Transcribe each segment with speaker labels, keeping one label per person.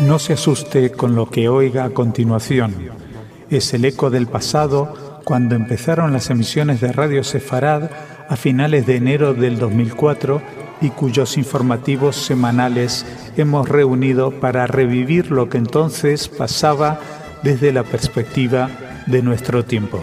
Speaker 1: No se asuste con lo que oiga a continuación. Es el eco del pasado cuando empezaron las emisiones de Radio Sefarad a finales de enero del 2004 y cuyos informativos semanales hemos reunido para revivir lo que entonces pasaba desde la perspectiva de nuestro tiempo.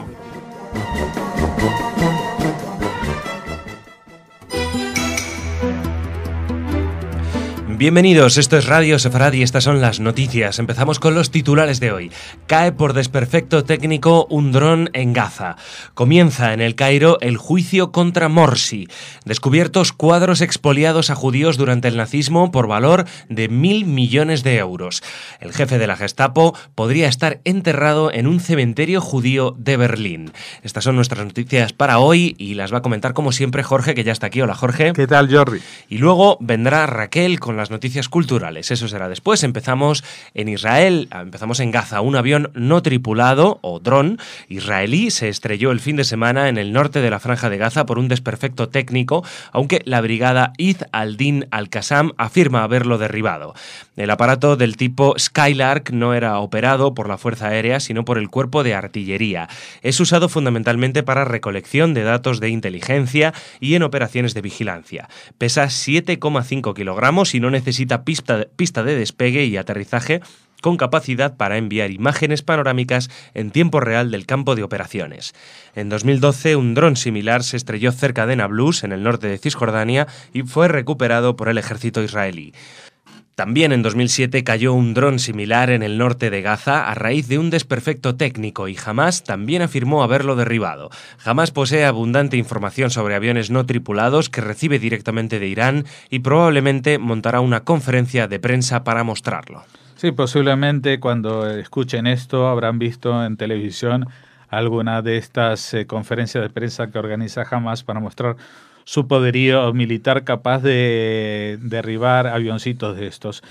Speaker 2: Bienvenidos, esto es Radio Sefarad y estas son las noticias. Empezamos con los titulares de hoy. Cae por desperfecto técnico un dron en Gaza. Comienza en el Cairo el juicio contra Morsi. Descubiertos cuadros expoliados a judíos durante el nazismo por valor de 1.000 millones de euros. El jefe de la Gestapo podría estar enterrado en un cementerio judío de Berlín. Estas son nuestras noticias para hoy y las va a comentar como siempre Jorge, que ya está aquí. Hola Jorge.
Speaker 3: ¿Qué tal, Jordi?
Speaker 2: Y luego vendrá Raquel con las noticias culturales, eso será después. Empezamos en Israel, empezamos en Gaza. Un avión no tripulado, o dron, israelí se estrelló el fin de semana en el norte de la Franja de Gaza por un desperfecto técnico, aunque la brigada Id al-Din al-Qassam afirma haberlo derribado. El aparato del tipo Skylark no era operado por la Fuerza Aérea, sino por el Cuerpo de Artillería. Es usado fundamentalmente para recolección de datos de inteligencia y en operaciones de vigilancia. Pesa 7,5 kilogramos y no necesita pista de despegue y aterrizaje, con capacidad para enviar imágenes panorámicas en tiempo real del campo de operaciones. En 2012, un dron similar se estrelló cerca de Nablus, en el norte de Cisjordania, y fue recuperado por el ejército israelí. También en 2007 cayó un dron similar en el norte de Gaza a raíz de un desperfecto técnico y Hamás también afirmó haberlo derribado. Hamás posee abundante información sobre aviones no tripulados que recibe directamente de Irán y probablemente montará una conferencia de prensa para mostrarlo.
Speaker 3: Sí, posiblemente cuando escuchen esto habrán visto en televisión alguna de estas conferencias de prensa que organiza Hamás para mostrar su poderío militar capaz de derribar avioncitos de estos.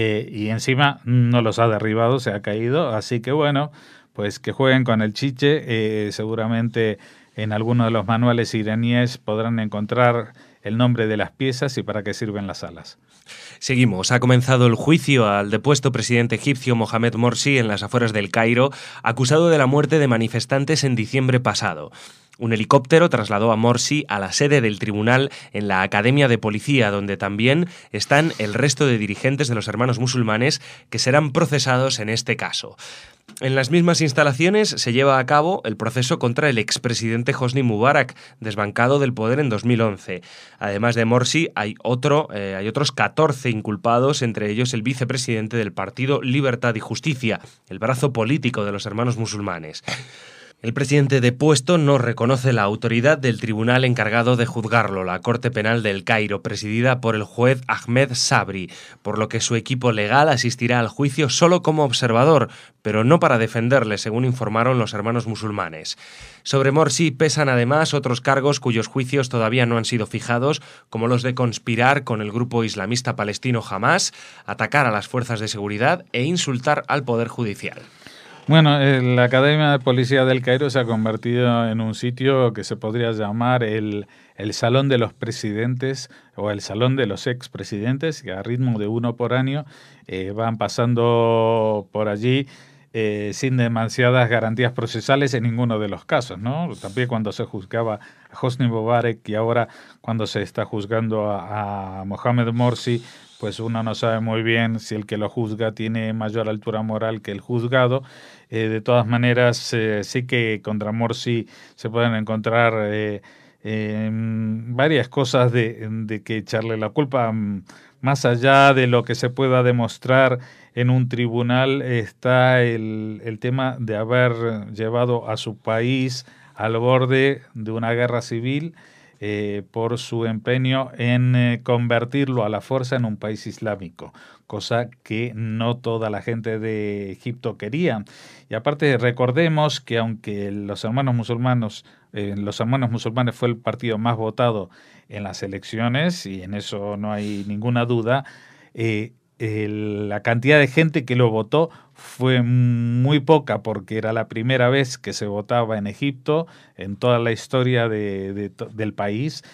Speaker 3: Y encima no los ha derribado, se ha caído. Así que bueno, pues que jueguen con el chiche. Seguramente en alguno de los manuales iraníes podrán encontrar el nombre de las piezas y para qué sirven las alas.
Speaker 2: Seguimos. Ha comenzado el juicio al depuesto presidente egipcio Mohamed Morsi en las afueras del Cairo, acusado de la muerte de manifestantes en diciembre pasado. Un helicóptero trasladó a Morsi a la sede del tribunal en la Academia de Policía, donde también están el resto de dirigentes de los Hermanos Musulmanes que serán procesados en este caso. En las mismas instalaciones se lleva a cabo el proceso contra el expresidente Hosni Mubarak, desbancado del poder en 2011. Además de Morsi, hay otros 14 inculpados, entre ellos el vicepresidente del Partido Libertad y Justicia, el brazo político de los Hermanos Musulmanes. El presidente depuesto no reconoce la autoridad del tribunal encargado de juzgarlo, la Corte Penal del Cairo, presidida por el juez Ahmed Sabri, por lo que su equipo legal asistirá al juicio solo como observador, pero no para defenderle, según informaron los Hermanos Musulmanes. Sobre Morsi pesan además otros cargos cuyos juicios todavía no han sido fijados, como los de conspirar con el grupo islamista palestino Hamás, atacar a las fuerzas de seguridad e insultar al Poder Judicial.
Speaker 3: Bueno, la Academia de Policía del Cairo se ha convertido en un sitio que se podría llamar el Salón de los Presidentes o el Salón de los Expresidentes, que a ritmo de uno por año van pasando por allí sin demasiadas garantías procesales en ninguno de los casos, ¿no? También cuando se juzgaba a Hosni Mubarak y ahora cuando se está juzgando a Mohamed Morsi, pues uno no sabe muy bien si el que lo juzga tiene mayor altura moral que el juzgado. De todas maneras, sí que contra Morsi se pueden encontrar varias cosas de que echarle la culpa. Más allá de lo que se pueda demostrar en un tribunal, está el tema de haber llevado a su país al borde de una guerra civil, por su empeño en convertirlo a la fuerza en un país islámico, cosa que no toda la gente de Egipto quería. Y aparte recordemos que aunque los hermanos musulmanes fue el partido más votado en las elecciones, y en eso no hay ninguna duda, la cantidad de gente que lo votó fue muy poca, porque era la primera vez que se votaba en Egipto en toda la historia del país,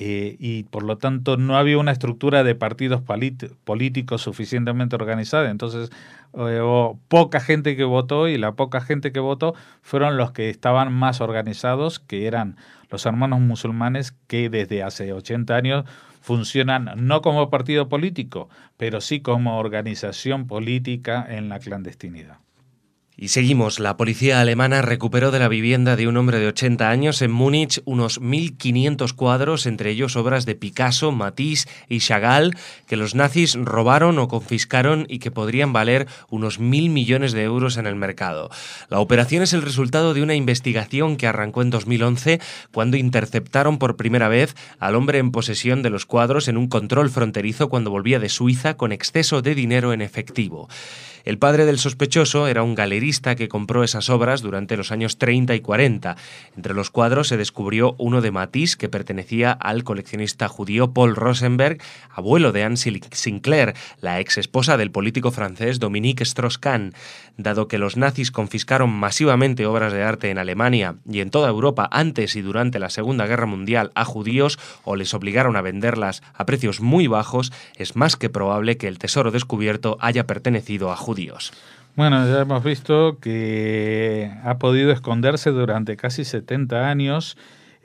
Speaker 3: y por lo tanto no había una estructura de partidos políticos suficientemente organizada. Entonces hubo poca gente que votó, y la poca gente que votó fueron los que estaban más organizados, que eran los hermanos musulmanes, que desde hace 80 años funcionan no como partido político, pero sí como organización política en la clandestinidad.
Speaker 2: Y seguimos. La policía alemana recuperó de la vivienda de un hombre de 80 años en Múnich unos 1.500 cuadros, entre ellos obras de Picasso, Matisse y Chagall, que los nazis robaron o confiscaron y que podrían valer unos 1.000 millones de euros en el mercado. La operación es el resultado de una investigación que arrancó en 2011, cuando interceptaron por primera vez al hombre en posesión de los cuadros en un control fronterizo cuando volvía de Suiza con exceso de dinero en efectivo. El padre del sospechoso era un galerista que compró esas obras durante los años 30 y 40. Entre los cuadros se descubrió uno de Matisse, que pertenecía al coleccionista judío Paul Rosenberg, abuelo de Anne Sinclair, la ex esposa del político francés Dominique Strauss-Kahn. Dado que los nazis confiscaron masivamente obras de arte en Alemania y en toda Europa antes y durante la Segunda Guerra Mundial a judíos, o les obligaron a venderlas a precios muy bajos, es más que probable que el tesoro descubierto haya pertenecido a judíos.
Speaker 3: Bueno, ya hemos visto que ha podido esconderse durante casi 70 años,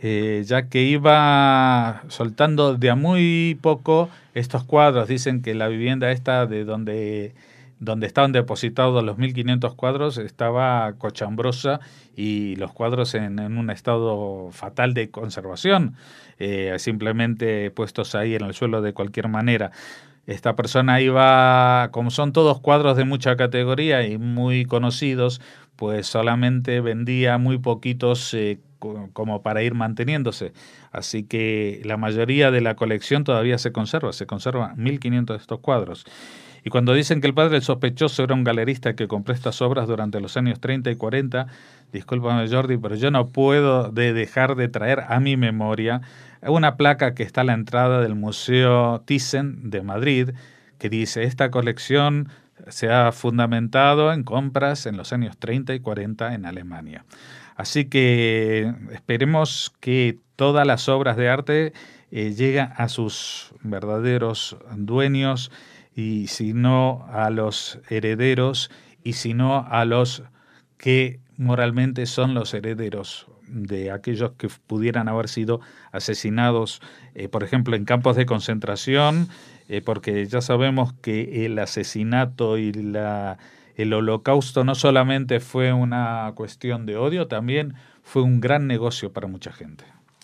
Speaker 3: ya que iba soltando de a muy poco estos cuadros. Dicen que la vivienda esta de donde estaban depositados los 1.500 cuadros estaba cochambrosa, y los cuadros en un estado fatal de conservación, simplemente puestos ahí en el suelo de cualquier manera. Esta persona iba, como son todos cuadros de mucha categoría y muy conocidos, pues solamente vendía muy poquitos como para ir manteniéndose. Así que la mayoría de la colección todavía se conserva 1.500 de estos cuadros. Y cuando dicen que el padre del sospechoso era un galerista que compró estas obras durante los años 30 y 40, discúlpame Jordi, pero yo no puedo dejar de traer a mi memoria una placa que está a la entrada del Museo Thyssen de Madrid, que dice: esta colección se ha fundamentado en compras en los años 30 y 40 en Alemania. Así que esperemos que todas las obras de arte lleguen a sus verdaderos dueños, y si no a los herederos, y si no a los que moralmente son los herederos de aquellos que pudieran haber sido asesinados, por ejemplo, en campos de concentración, porque ya sabemos que el asesinato y el holocausto no solamente fue una cuestión de odio, también fue un gran negocio para mucha gente.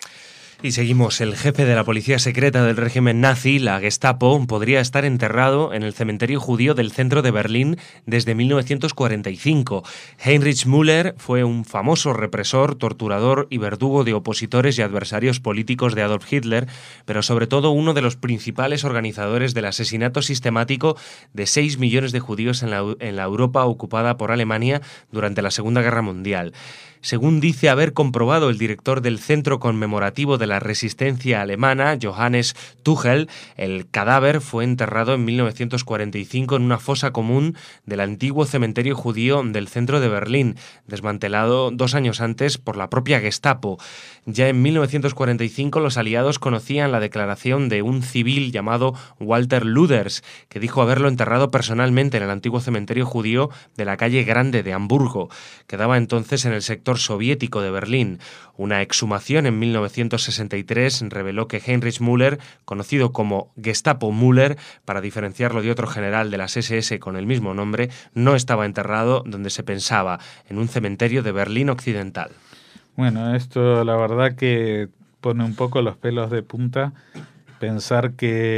Speaker 2: Y seguimos. El jefe de la policía secreta del régimen nazi, la Gestapo, podría estar enterrado en el cementerio judío del centro de Berlín desde 1945. Heinrich Müller fue un famoso represor, torturador y verdugo de opositores y adversarios políticos de Adolf Hitler, pero sobre todo uno de los principales organizadores del asesinato sistemático de 6 millones de judíos en la Europa ocupada por Alemania durante la Segunda Guerra Mundial. Según dice haber comprobado el director del Centro Conmemorativo de la Resistencia Alemana, Johannes Tuchel, el cadáver fue enterrado en 1945 en una fosa común del antiguo cementerio judío del centro de Berlín, desmantelado 2 años antes por la propia Gestapo. Ya en 1945 los aliados conocían la declaración de un civil llamado Walter Luders, que dijo haberlo enterrado personalmente en el antiguo cementerio judío de la calle Grande de Hamburgo. Quedaba entonces en el sector soviético de Berlín. Una exhumación en 1963 reveló que Heinrich Müller, conocido como Gestapo Müller, para diferenciarlo de otro general de las SS con el mismo nombre, no estaba enterrado donde se pensaba, en un cementerio de Berlín Occidental.
Speaker 3: Bueno, esto la verdad que pone un poco los pelos de punta, pensar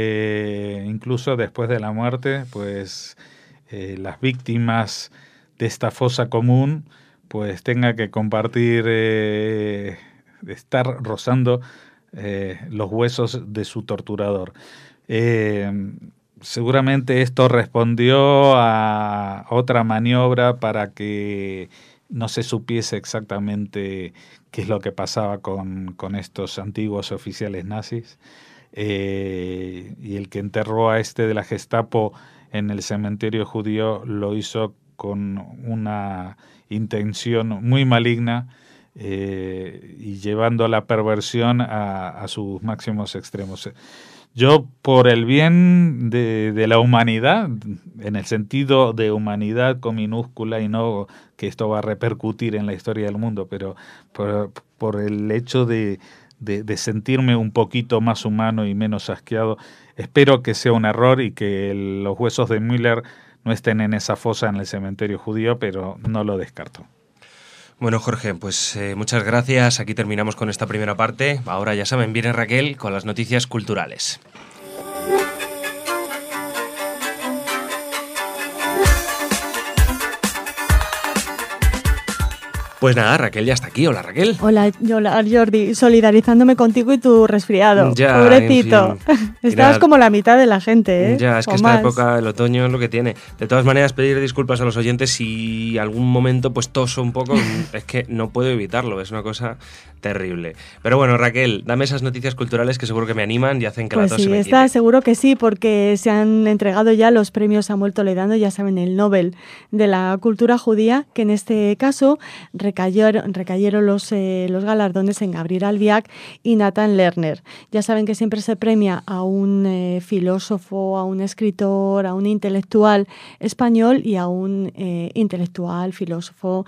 Speaker 3: que incluso después de la muerte, pues las víctimas de esta fosa común pues tenga que compartir, estar rozando los huesos de su torturador. Seguramente esto respondió a otra maniobra para que no se supiese exactamente qué es lo que pasaba con estos antiguos oficiales nazis. Y el que enterró a este de la Gestapo en el cementerio judío lo hizo con una intención muy maligna, y llevando la perversión a sus máximos extremos. Yo, por el bien de la humanidad, en el sentido de humanidad con minúscula, y no que esto va a repercutir en la historia del mundo, pero por el hecho de sentirme un poquito más humano y menos asqueado, espero que sea un error y que los huesos de Müller no estén en esa fosa en el cementerio judío, pero no lo descarto.
Speaker 2: Bueno, Jorge, pues muchas gracias. Aquí terminamos con esta primera parte. Ahora, ya saben, viene Raquel con las noticias culturales. Pues nada, Raquel ya está aquí. Hola, Raquel.
Speaker 4: Hola, Jordi. Solidarizándome contigo y tu resfriado.
Speaker 2: Ya,
Speaker 4: pobrecito.
Speaker 2: En fin.
Speaker 4: Estabas como la mitad de la gente, ¿eh?
Speaker 2: Ya, es que esta época, el otoño, es lo que tiene. De todas maneras, pedir disculpas a los oyentes si algún momento pues toso un poco. Es que no puedo evitarlo, es una cosa terrible. Pero bueno, Raquel, dame esas noticias culturales que seguro que me animan y hacen que
Speaker 4: pues
Speaker 2: la tos
Speaker 4: sí,
Speaker 2: se me
Speaker 4: está
Speaker 2: quite.
Speaker 4: seguro que sí, porque se han entregado ya los premios Samuel Toledano, ya saben, el Nobel de la cultura judía, que en este caso recayeron los galardones en Gabriel Albiac y Nathan Lerner. Ya saben que siempre se premia a un filósofo, a un escritor, a un intelectual español y a un intelectual, filósofo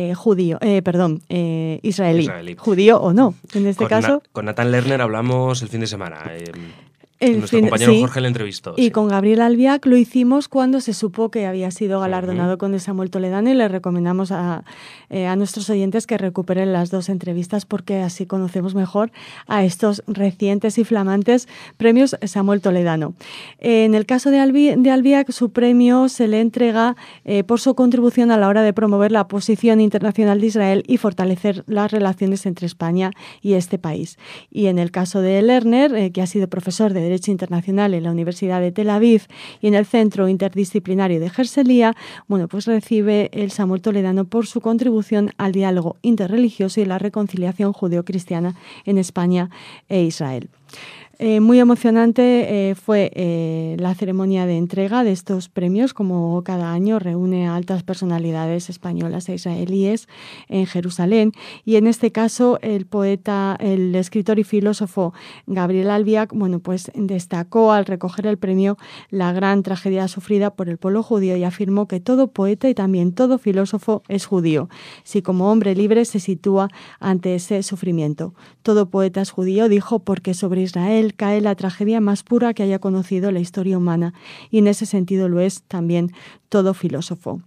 Speaker 4: israelí. Judío o no, en este caso.
Speaker 2: Con Nathan Lerner hablamos el fin de semana. Nuestro compañero Jorge le entrevistó.
Speaker 4: Y con Gabriel Albiac lo hicimos cuando se supo que había sido galardonado con el Samuel Toledano, y le recomendamos a nuestros oyentes que recuperen las dos entrevistas, porque así conocemos mejor a estos recientes y flamantes premios Samuel Toledano. En el caso de Albiac, su premio se le entrega por su contribución a la hora de promover la posición internacional de Israel y fortalecer las relaciones entre España y este país. Y en el caso de Lerner, que ha sido profesor de Derecho Internacional en la Universidad de Tel Aviv y en el Centro Interdisciplinario de Herzliya, bueno, pues recibe el Samuel Toledano por su contribución al diálogo interreligioso y la reconciliación judeo-cristiana en España e Israel. Muy emocionante fue la ceremonia de entrega de estos premios. Como cada año reúne a altas personalidades españolas e israelíes en Jerusalén, y en este caso el poeta, el escritor y filósofo Gabriel Albiac, bueno, pues destacó al recoger el premio la gran tragedia sufrida por el pueblo judío y afirmó que todo poeta y también todo filósofo es judío, si como hombre libre se sitúa ante ese sufrimiento. Todo poeta es judío, dijo, porque sobre Israel cae la tragedia más pura que haya conocido la historia humana, y en ese sentido lo es también todo filósofo.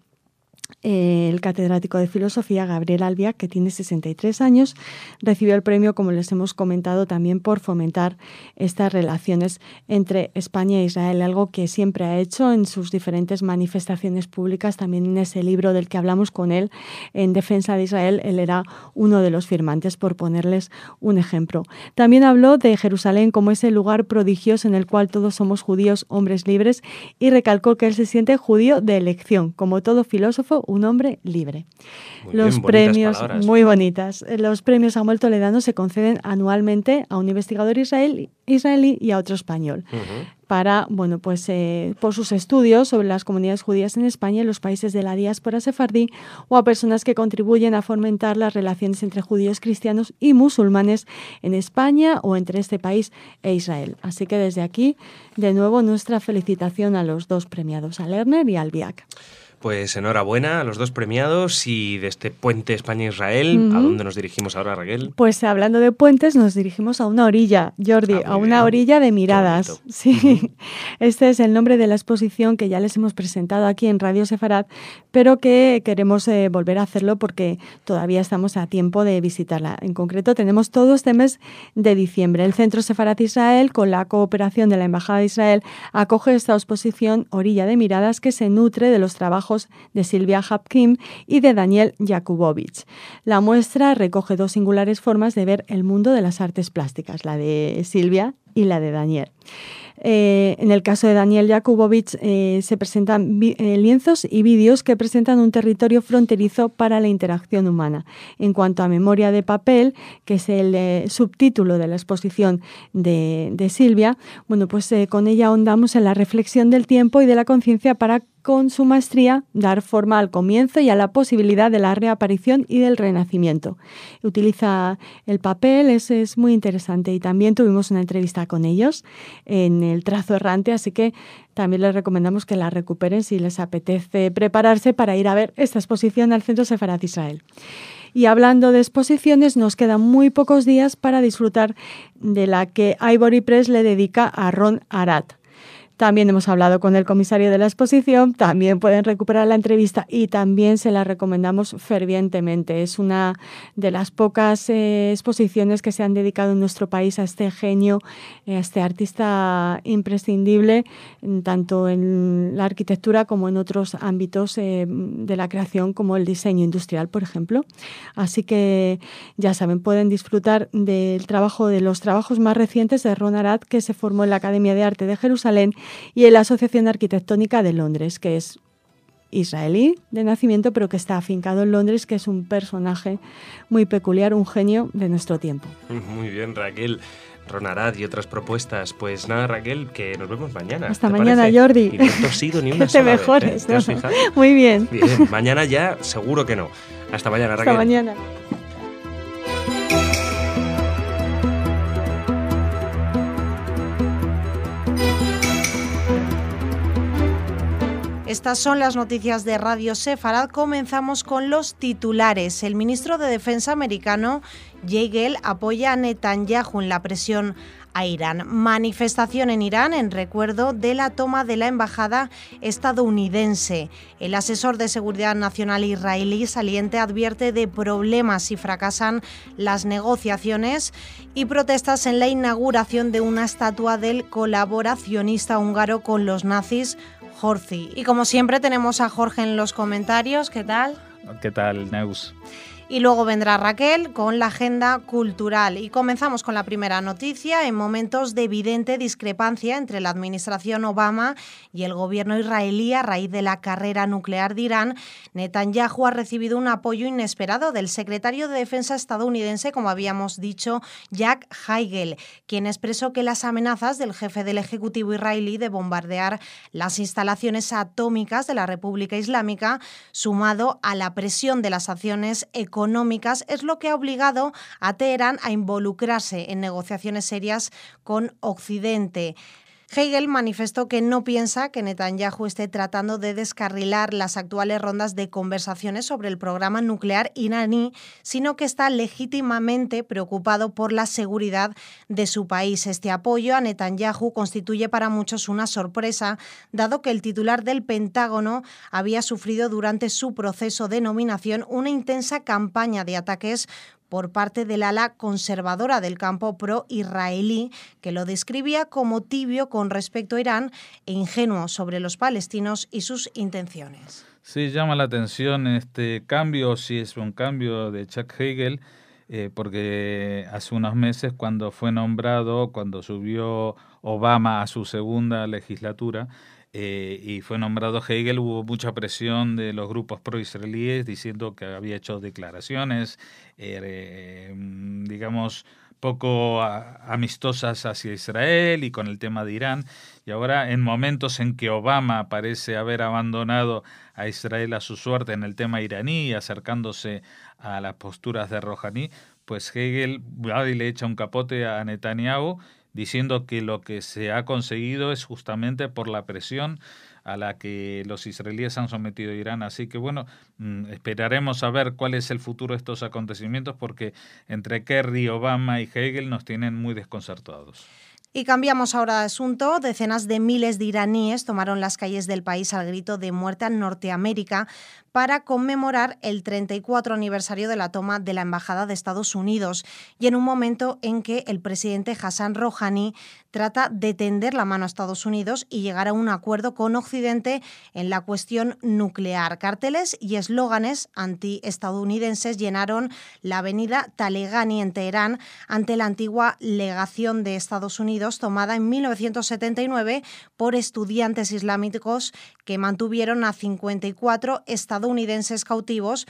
Speaker 4: El catedrático de filosofía Gabriel Albiac, que tiene 63 años, recibió el premio, como les hemos comentado, también por fomentar estas relaciones entre España e Israel, algo que siempre ha hecho en sus diferentes manifestaciones públicas. También en ese libro del que hablamos con él, En defensa de Israel, él era uno de los firmantes, por ponerles un ejemplo. También habló de Jerusalén como ese lugar prodigioso en el cual todos somos judíos, hombres libres, y recalcó que él se siente judío de elección, como todo filósofo, un hombre libre. Los premios, muy bonitas. Los premios Samuel Toledano se conceden anualmente a un investigador israelí y a otro español. Para, bueno, pues por sus estudios sobre las comunidades judías en España y los países de la diáspora sefardí, o a personas que contribuyen a fomentar las relaciones entre judíos, cristianos y musulmanes en España o entre este país e Israel. Así que desde aquí, de nuevo, nuestra felicitación a los dos premiados, a Lerner y a Albiac.
Speaker 2: Pues enhorabuena a los dos premiados. Y de este puente España-Israel, ¿a dónde nos dirigimos ahora, Raquel?
Speaker 4: Pues hablando de puentes, nos dirigimos a una orilla, Jordi, a una orilla de miradas. Sí, este es el nombre de la exposición que ya les hemos presentado aquí en Radio Sefarad, pero que queremos volver a hacerlo porque todavía estamos a tiempo de visitarla. En concreto, tenemos todo este mes de diciembre. El Centro Sefarad Israel, con la cooperación de la Embajada de Israel, acoge esta exposición Orilla de Miradas, que se nutre de los trabajos de Silvia Hapkim y de Daniel Jakubowicz. La muestra recoge dos singulares formas de ver el mundo de las artes plásticas, la de Silvia y la de Daniel. En el caso de Daniel Jakubowicz se presentan lienzos y vídeos que presentan un territorio fronterizo para la interacción humana. En cuanto a Memoria de papel, que es el subtítulo de la exposición de Silvia, bueno, pues con ella ahondamos en la reflexión del tiempo y de la conciencia para con su maestría dar forma al comienzo y a la posibilidad de la reaparición y del renacimiento. Utiliza el papel, es muy interesante, y también tuvimos una entrevista con ellos en el Trazo Errante, así que también les recomendamos que la recuperen si les apetece prepararse para ir a ver esta exposición al Centro Sefarad Israel. Y hablando de exposiciones, nos quedan muy pocos días para disfrutar de la que Ivory Press le dedica a Ron Arad. También hemos hablado con el comisario de la exposición, también pueden recuperar la entrevista y también se la recomendamos fervientemente. Es una de las pocas exposiciones que se han dedicado en nuestro país a este genio, a este artista imprescindible, tanto en la arquitectura como en otros ámbitos de la creación, como el diseño industrial, por ejemplo. Así que ya saben, pueden disfrutar del trabajo, de los trabajos más recientes de Ron Arad, que se formó en la Academia de Arte de Jerusalén y en la Asociación Arquitectónica de Londres, que es israelí de nacimiento, pero que está afincado en Londres, que es un personaje muy peculiar, un genio de nuestro tiempo.
Speaker 2: Muy bien, Raquel. Ron Arad y otras propuestas. Pues nada, Raquel, que nos vemos mañana.
Speaker 4: Hasta mañana, Jordi.
Speaker 2: Y no he tosido ni una
Speaker 4: que te
Speaker 2: sola
Speaker 4: mejores,
Speaker 2: vez, ¿eh? ¿Te has fijado?
Speaker 4: Muy bien.
Speaker 2: Bien, mañana ya seguro que no. Hasta mañana, Raquel.
Speaker 4: Hasta mañana.
Speaker 5: Estas son las noticias de Radio Sefarad. Comenzamos con los titulares. El ministro de Defensa americano, Jay Gell, apoya a Netanyahu en la presión a Irán. Manifestación en Irán en recuerdo de la toma de la embajada estadounidense. El asesor de Seguridad Nacional israelí saliente advierte de problemas si fracasan las negociaciones, y protestas en la inauguración de una estatua del colaboracionista húngaro con los nazis, Horthy. Y como siempre tenemos a Jorge en los comentarios. ¿Qué tal?
Speaker 3: ¿Qué tal, Neus?
Speaker 5: Y luego vendrá Raquel con la agenda cultural. Y comenzamos con la primera noticia. En momentos de evidente discrepancia entre la administración Obama y el gobierno israelí a raíz de la carrera nuclear de Irán, Netanyahu ha recibido un apoyo inesperado del secretario de Defensa estadounidense, como habíamos dicho, Jack Hagel, quien expresó que las amenazas del jefe del Ejecutivo israelí de bombardear las instalaciones atómicas de la República Islámica, sumado a la presión de las acciones económicas, es lo que ha obligado a Teherán a involucrarse en negociaciones serias con Occidente. Hagel manifestó que no piensa que Netanyahu esté tratando de descarrilar las actuales rondas de conversaciones sobre el programa nuclear iraní, sino que está legítimamente preocupado por la seguridad de su país. Este apoyo a Netanyahu constituye para muchos una sorpresa, dado que el titular del Pentágono había sufrido durante su proceso de nominación una intensa campaña de ataques por parte del ala conservadora del campo pro-israelí, que lo describía como tibio con respecto a Irán e ingenuo sobre los palestinos y sus intenciones.
Speaker 3: Sí, llama la atención este cambio, si es un cambio de Chuck Hagel, porque hace unos meses cuando subió Obama a su segunda legislatura, y fue nombrado Hagel, hubo mucha presión de los grupos pro-israelíes diciendo que había hecho declaraciones, digamos, poco amistosas hacia Israel y con el tema de Irán. Y ahora, en momentos en que Obama parece haber abandonado a Israel a su suerte en el tema iraní y acercándose a las posturas de Rouhani, pues Hagel va y le echa un capote a Netanyahu, diciendo que lo que se ha conseguido es justamente por la presión a la que los israelíes han sometido a Irán. Así que bueno, esperaremos a ver cuál es el futuro de estos acontecimientos, porque entre Kerry, Obama y Hagel nos tienen muy desconcertados.
Speaker 5: Y cambiamos ahora de asunto. Decenas de miles de iraníes tomaron las calles del país al grito de muerte a Norteamérica para conmemorar el 34 aniversario de la toma de la Embajada de Estados Unidos, y en un momento en que el presidente Hassan Rouhani trata de tender la mano a Estados Unidos y llegar a un acuerdo con Occidente en la cuestión nuclear. Carteles y eslóganes antiestadounidenses llenaron la avenida Talegani en Teherán ante la antigua legación de Estados Unidos Unidos, tomada en 1979 por estudiantes islámicos que mantuvieron a 54 estadounidenses cautivos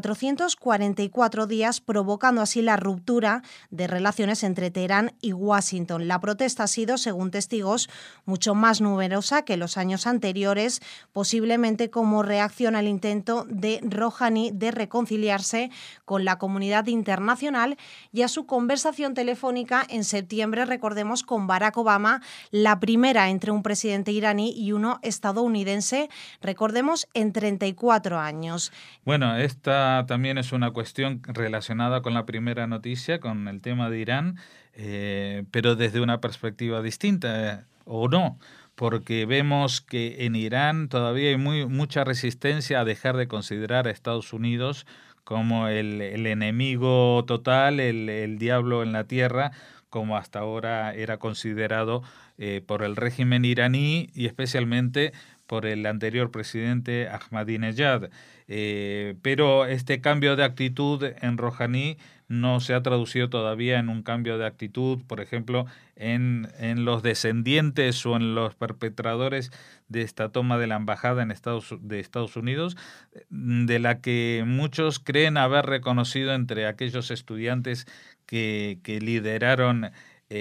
Speaker 5: 444 días, provocando así la ruptura de relaciones entre Teherán y Washington. La protesta ha sido, según testigos, mucho más numerosa que los años anteriores, posiblemente como reacción al intento de Rouhani de reconciliarse con la comunidad internacional y a su conversación telefónica en septiembre, recordemos, con Barack Obama, la primera entre un presidente iraní y uno estadounidense, recordemos, en 34 años.
Speaker 3: Bueno, esta también es una cuestión relacionada con la primera noticia, con el tema de Irán, pero desde una perspectiva distinta, ¿o no? Porque vemos que en Irán todavía hay mucha resistencia a dejar de considerar a Estados Unidos como el enemigo total, el diablo en la tierra, como hasta ahora era considerado por el régimen iraní y especialmente por el anterior presidente Ahmadinejad. Pero este cambio de actitud en Rouhani no se ha traducido todavía en un cambio de actitud, por ejemplo, en los descendientes o en los perpetradores de esta toma de la embajada de Estados Unidos, de la que muchos creen haber reconocido entre aquellos estudiantes que lideraron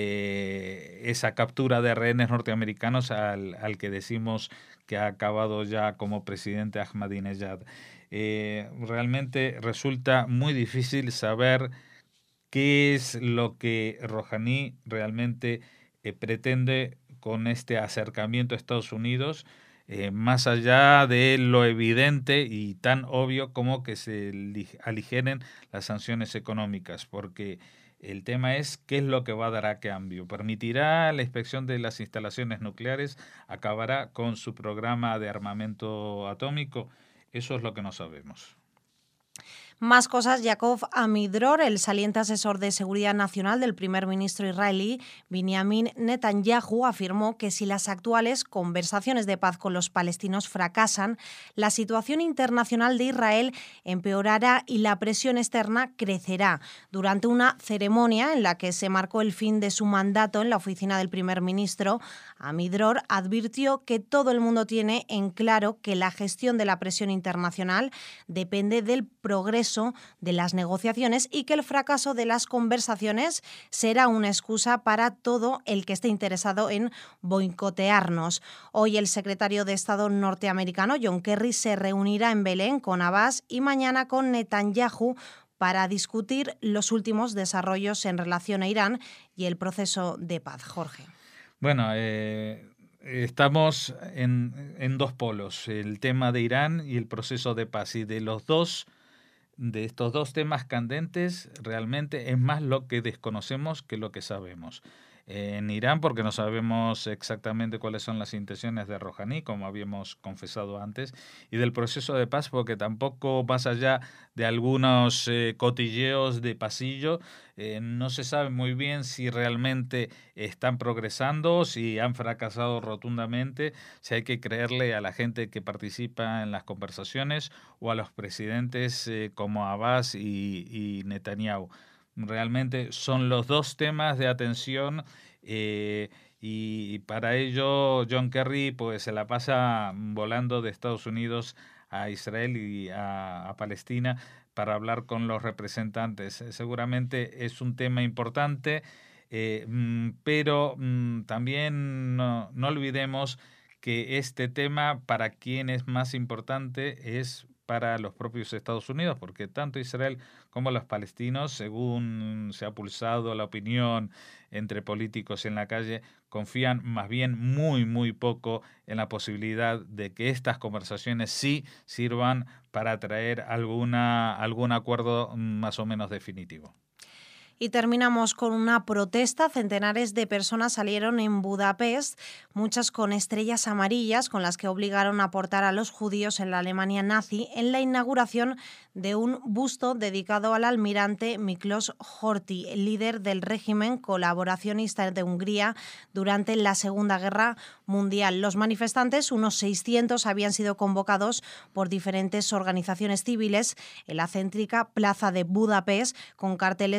Speaker 3: esa captura de rehenes norteamericanos al que decimos que ha acabado ya como presidente Ahmadinejad. Realmente resulta muy difícil saber qué es lo que Rouhani realmente pretende con este acercamiento a Estados Unidos, más allá de lo evidente y tan obvio como que se aligeren las sanciones económicas, porque el tema es qué es lo que va a dar a cambio. ¿Permitirá la inspección de las instalaciones nucleares? ¿Acabará con su programa de armamento atómico? Eso es lo que no sabemos.
Speaker 5: Más cosas. Yaakov Amidror, el saliente asesor de seguridad nacional del primer ministro israelí Benjamin Netanyahu, afirmó que si las actuales conversaciones de paz con los palestinos fracasan, la situación internacional de Israel empeorará y la presión externa crecerá. Durante una ceremonia en la que se marcó el fin de su mandato en la oficina del primer ministro, Amidror advirtió que todo el mundo tiene en claro que la gestión de la presión internacional depende del progreso de las negociaciones y que el fracaso de las conversaciones será una excusa para todo el que esté interesado en boicotearnos. Hoy el secretario de Estado norteamericano John Kerry se reunirá en Belén con Abbas y mañana con Netanyahu para discutir los últimos desarrollos en relación a Irán y el proceso de paz. Jorge.
Speaker 3: Bueno, estamos en dos polos, el tema de Irán y el proceso de paz, y de estos dos temas candentes realmente es más lo que desconocemos que lo que sabemos. En Irán, porque no sabemos exactamente cuáles son las intenciones de Rouhani, como habíamos confesado antes, y del proceso de paz, porque tampoco, más allá de algunos cotilleos de pasillo, no se sabe muy bien si realmente están progresando, si han fracasado rotundamente, si hay que creerle a la gente que participa en las conversaciones o a los presidentes como Abbas y Netanyahu. Realmente son los dos temas de atención y para ello John Kerry pues se la pasa volando de Estados Unidos a Israel y a Palestina para hablar con los representantes. Seguramente es un tema importante, pero también no olvidemos que este tema, para quien es más importante, es para los propios Estados Unidos, porque tanto Israel como los palestinos, según se ha pulsado la opinión entre políticos en la calle, confían más bien muy poco en la posibilidad de que estas conversaciones sí sirvan para traer algún acuerdo más o menos definitivo.
Speaker 5: Y terminamos con una protesta. Centenares de personas salieron en Budapest, muchas con estrellas amarillas con las que obligaron a portar a los judíos en la Alemania nazi en la inauguración de un busto dedicado al almirante Miklós Horthy, el líder del régimen colaboracionista de Hungría durante la Segunda Guerra Mundial. Los manifestantes, unos 600, habían sido convocados por diferentes organizaciones civiles en la céntrica plaza de Budapest con carteles de los grandes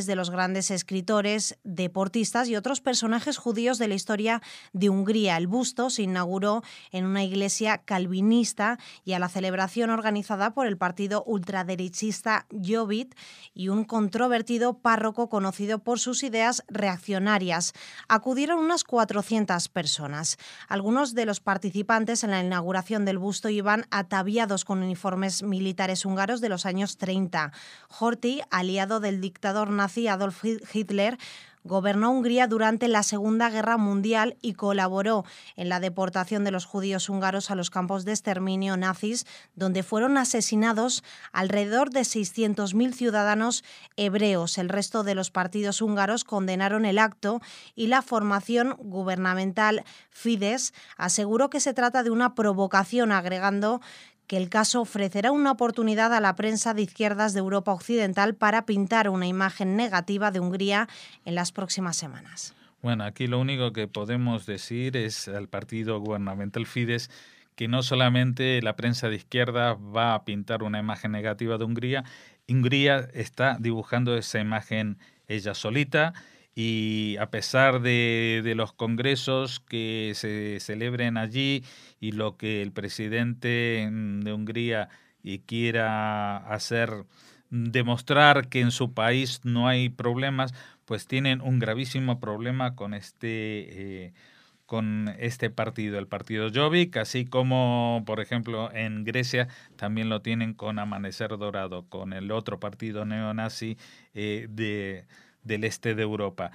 Speaker 5: grandes escritores, deportistas y otros personajes judíos de la historia de Hungría. El busto se inauguró en una iglesia calvinista y a la celebración organizada por el partido ultraderechista Jobbik y un controvertido párroco conocido por sus ideas reaccionarias. Acudieron unas 400 personas. Algunos de los participantes en la inauguración del busto iban ataviados con uniformes militares húngaros de los años 30. Horthy, aliado del dictador nazi Adolf Hitler, gobernó Hungría durante la Segunda Guerra Mundial y colaboró en la deportación de los judíos húngaros a los campos de exterminio nazis, donde fueron asesinados alrededor de 600.000 ciudadanos hebreos. El resto de los partidos húngaros condenaron el acto y la formación gubernamental Fidesz aseguró que se trata de una provocación, agregando que el caso ofrecerá una oportunidad a la prensa de izquierdas de Europa Occidental para pintar una imagen negativa de Hungría en las próximas semanas.
Speaker 3: Bueno, aquí lo único que podemos decir es al partido gubernamental Fidesz que no solamente la prensa de izquierda va a pintar una imagen negativa de Hungría, Hungría está dibujando esa imagen ella solita. Y a pesar de los congresos que se celebren allí y lo que el presidente de Hungría quiera hacer, demostrar que en su país no hay problemas, pues tienen un gravísimo problema con este partido, el partido Jobbik, así como, por ejemplo, en Grecia también lo tienen con Amanecer Dorado, con el otro partido neonazi del este de Europa.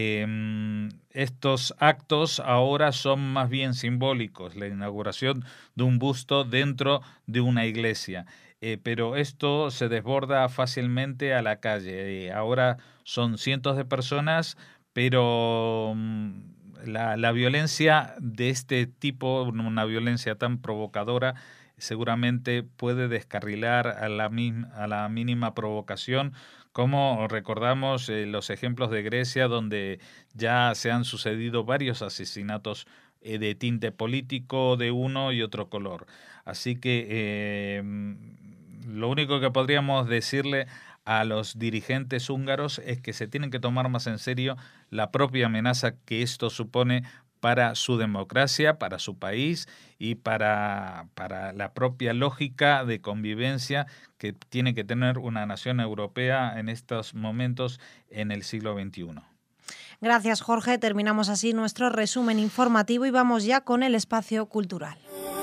Speaker 3: Estos actos ahora son más bien simbólicos, la inauguración de un busto dentro de una iglesia, pero esto se desborda fácilmente a la calle. Ahora son cientos de personas, pero la violencia de este tipo, una violencia tan provocadora, seguramente puede descarrilar a la mínima provocación, como recordamos los ejemplos de Grecia, donde ya se han sucedido varios asesinatos de tinte político de uno y otro color. Así que lo único que podríamos decirle a los dirigentes húngaros es que se tienen que tomar más en serio la propia amenaza que esto supone para su democracia, para su país y para la propia lógica de convivencia que tiene que tener una nación europea en estos momentos en el siglo XXI.
Speaker 5: Gracias, Jorge. Terminamos así nuestro resumen informativo y vamos ya con el espacio cultural.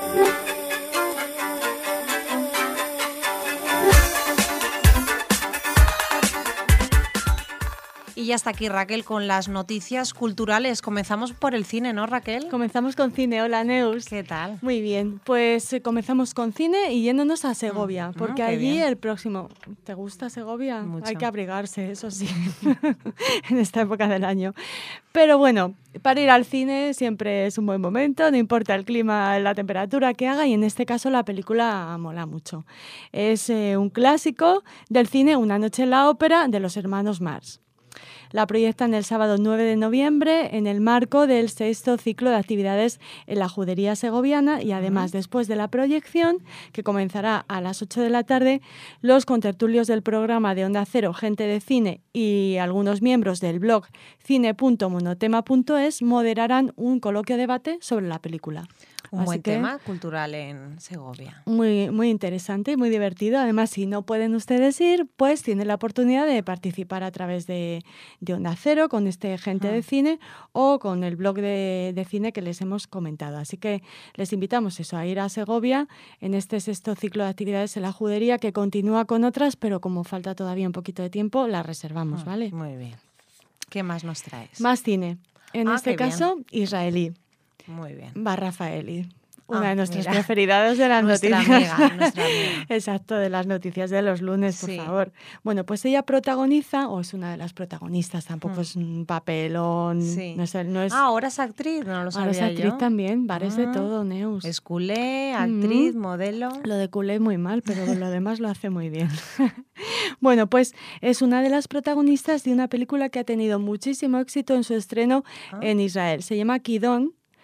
Speaker 5: Y ya está aquí Raquel con las noticias culturales. Comenzamos por el cine, ¿no, Raquel?
Speaker 4: Comenzamos con cine. Hola, Neus.
Speaker 5: ¿Qué tal?
Speaker 4: Muy bien. Pues comenzamos con cine y yéndonos a Segovia, porque allí el próximo... ¿Te gusta Segovia?
Speaker 5: Mucho.
Speaker 4: Hay que abrigarse, eso sí, en esta época del año. Pero bueno, para ir al cine siempre es un buen momento, no importa el clima, la temperatura que haga, y en este caso la película mola mucho. Es un clásico del cine, Una noche en la ópera, de los hermanos Marx. La proyectan el sábado 9 de noviembre en el marco del 6º ciclo de actividades en la Judería Segoviana y además después de la proyección, que comenzará a las 8 de la tarde, los contertulios del programa de Onda Cero, Gente de Cine y algunos miembros del blog cine.monotema.es moderarán un coloquio debate sobre la película.
Speaker 5: Un buen tema cultural en Segovia.
Speaker 4: Muy, muy interesante y muy divertido. Además, si no pueden ustedes ir, pues tienen la oportunidad de participar a través de Onda Cero con este Gente de Cine o con el blog de cine que les hemos comentado. Así que les invitamos a ir a Segovia en este 6º ciclo de actividades en la Judería, que continúa con otras, pero como falta todavía un poquito de tiempo, la reservamos, ¿vale?
Speaker 5: Muy bien. ¿Qué más nos traes?
Speaker 4: Más cine. En este caso, israelí.
Speaker 5: Muy bien.
Speaker 4: Rafaeli, una de nuestras preferidas de las noticias.
Speaker 5: Nuestra amiga.
Speaker 4: Exacto, de las noticias de los lunes, por favor. Bueno, pues ella protagoniza, o es una de las protagonistas, tampoco es un papelón.
Speaker 5: Sí.
Speaker 4: No es,
Speaker 5: ahora es actriz, no lo sabía.
Speaker 4: Ahora es actriz
Speaker 5: yo.
Speaker 4: también, bares de todo, Neus.
Speaker 5: Es culé, actriz, modelo.
Speaker 4: Lo de culé muy mal, pero lo demás lo hace muy bien. Bueno, pues es una de las protagonistas de una película que ha tenido muchísimo éxito en su estreno en Israel. Se llama Kidon.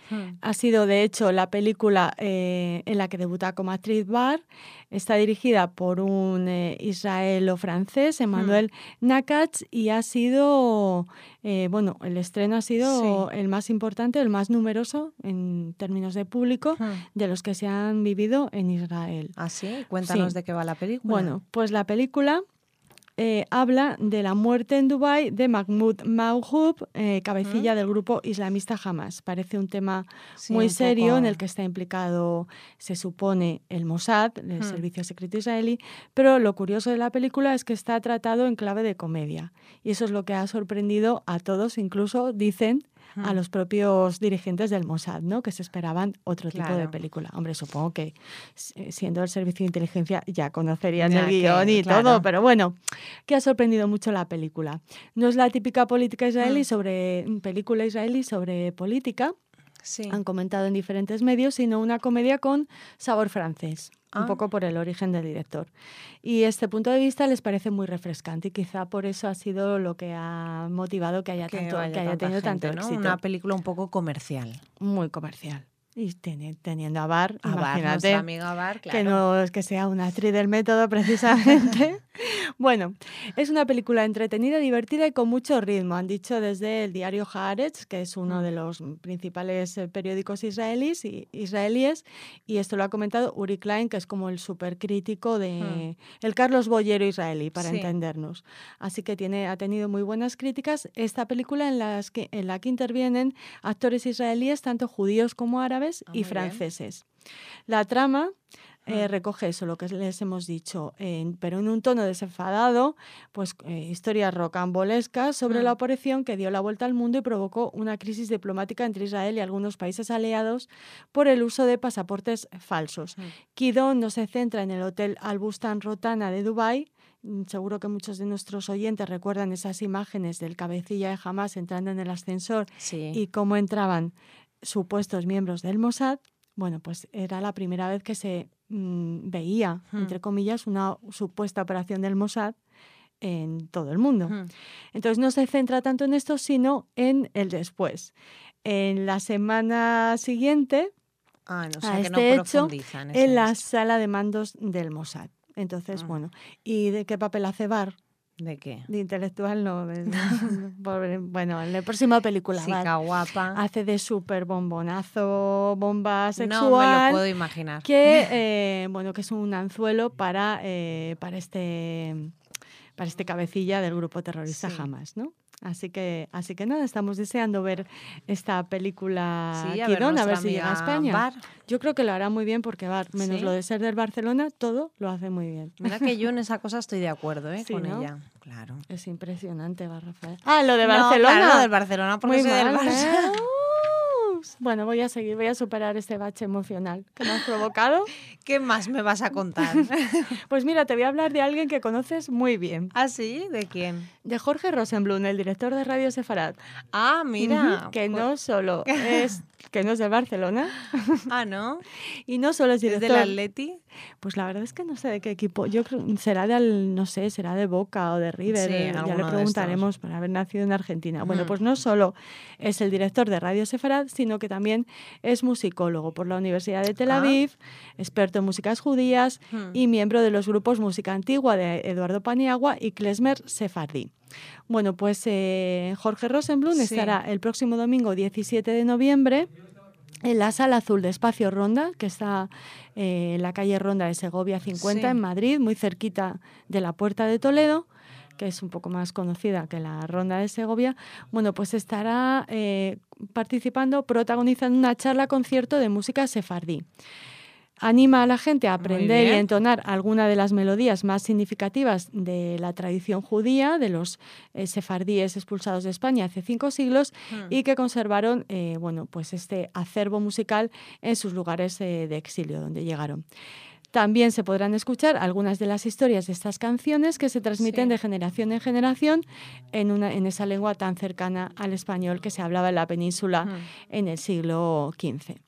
Speaker 4: Ha sido, de hecho, la película en la que debuta como actriz Bar. Está dirigida por un israelo-francés, Emmanuel Nakatz, y ha sido, el estreno ha sido el más importante, el más numeroso en términos de público de los que se han vivido en Israel.
Speaker 5: ¿Ah, sí? Cuéntanos de qué va la película.
Speaker 4: Bueno, pues la película habla de la muerte en Dubái de Mahmoud Mawjub, cabecilla del grupo islamista Hamas. Parece un tema muy serio en el que está implicado, se supone, el Mossad, el Servicio Secreto Israelí, pero lo curioso de la película es que está tratado en clave de comedia. Y eso es lo que ha sorprendido a todos, incluso dicen a los propios dirigentes del Mossad, ¿no? Que se esperaban otro tipo de película. Hombre, supongo que siendo el servicio de inteligencia ya conocerían el guión y todo, pero bueno, que ha sorprendido mucho la película. No es la típica política israelí película israelí sobre política, han comentado en diferentes medios, sino una comedia con sabor francés. Un poco por el origen del director. Y este punto de vista les parece muy refrescante y quizá por eso ha sido lo que ha motivado que haya tenido tanto éxito.
Speaker 5: Una película un poco comercial.
Speaker 4: Muy comercial. Y teniendo a Bar,
Speaker 5: imagínate, nuestra amiga Bar, claro.
Speaker 4: Que no es que sea una actriz del método precisamente. Bueno, es una película entretenida, divertida y con mucho ritmo. Han dicho desde el diario Haaretz, que es uno de los principales periódicos israelíes, y esto lo ha comentado Uri Klein, que es como el supercrítico de el Carlos Bollero israelí, para entendernos. Así que ha tenido muy buenas críticas. Esta película en la que intervienen actores israelíes, tanto judíos como árabes, y franceses. La trama recoge eso, lo que les hemos dicho, pero en un tono desenfadado, pues historias rocambolescas sobre la operación que dio la vuelta al mundo y provocó una crisis diplomática entre Israel y algunos países aliados por el uso de pasaportes falsos. Kidon no se centra en el hotel Al Bustan Rotana de Dubái. Seguro que muchos de nuestros oyentes recuerdan esas imágenes del cabecilla de Hamas entrando en el ascensor y cómo entraban supuestos miembros del Mossad. Bueno, pues era la primera vez que se veía, entre comillas, una supuesta operación del Mossad en todo el mundo. Entonces no se centra tanto en esto, sino en el después. En la semana siguiente, en la sala de mandos del Mossad. Entonces, ¿y de qué papel hace Bar?
Speaker 5: ¿De qué?
Speaker 4: De intelectual no. Bueno, en la próxima película
Speaker 5: chica guapa.
Speaker 4: Hace de súper bombonazo, bomba sexual.
Speaker 5: No me lo puedo imaginar.
Speaker 4: Que es un anzuelo para este cabecilla del grupo terrorista Hamas, ¿no? Así que nada, estamos deseando ver esta película Kidon, a ver si llega a España.
Speaker 5: Bar.
Speaker 4: Yo creo que lo hará muy bien porque Bar, menos lo de ser del Barcelona, todo lo hace muy bien.
Speaker 5: Mira que yo en esa cosa estoy de acuerdo con ella.
Speaker 4: Claro. Es impresionante, Bar Rafael. Lo de Barcelona.
Speaker 5: Claro, lo del Barcelona porque soy del Barça.
Speaker 4: Bueno, voy a superar este bache emocional que me has provocado.
Speaker 5: ¿Qué más me vas a contar?
Speaker 4: Pues mira, te voy a hablar de alguien que conoces muy bien.
Speaker 5: ¿Ah, sí? ¿De quién?
Speaker 4: De Jorge Rosenblum, el director de Radio Sefarad.
Speaker 5: Ah, mira.
Speaker 4: Que no solo es de Barcelona.
Speaker 5: Ah, ¿no?
Speaker 4: Y no solo es director.
Speaker 5: ¿Es del Atleti?
Speaker 4: Pues la verdad es que no sé de qué equipo. Yo creo será será de Boca o de River.
Speaker 5: Sí,
Speaker 4: ya le preguntaremos por haber nacido en Argentina. Bueno, pues no solo es el director de Radio Sefarad, sino que también es musicólogo por la Universidad de Tel Aviv, experto en músicas judías y miembro de los grupos Música Antigua de Eduardo Paniagua y Klezmer Sefardí. Bueno, pues Jorge Rosenblum estará el próximo domingo 17 de noviembre en la Sala Azul de Espacio Ronda, que está en la calle Ronda de Segovia 50 en Madrid, muy cerquita de la Puerta de Toledo, que es un poco más conocida que la Ronda de Segovia. Bueno, pues estará protagonizando una charla-concierto de música sefardí. Anima a la gente a aprender y a entonar alguna de las melodías más significativas de la tradición judía, de los sefardíes expulsados de España hace 5 siglos y que conservaron pues este acervo musical en sus lugares de exilio donde llegaron. También se podrán escuchar algunas de las historias de estas canciones que se transmiten de generación en generación en esa lengua tan cercana al español que se hablaba en la península en el siglo XV.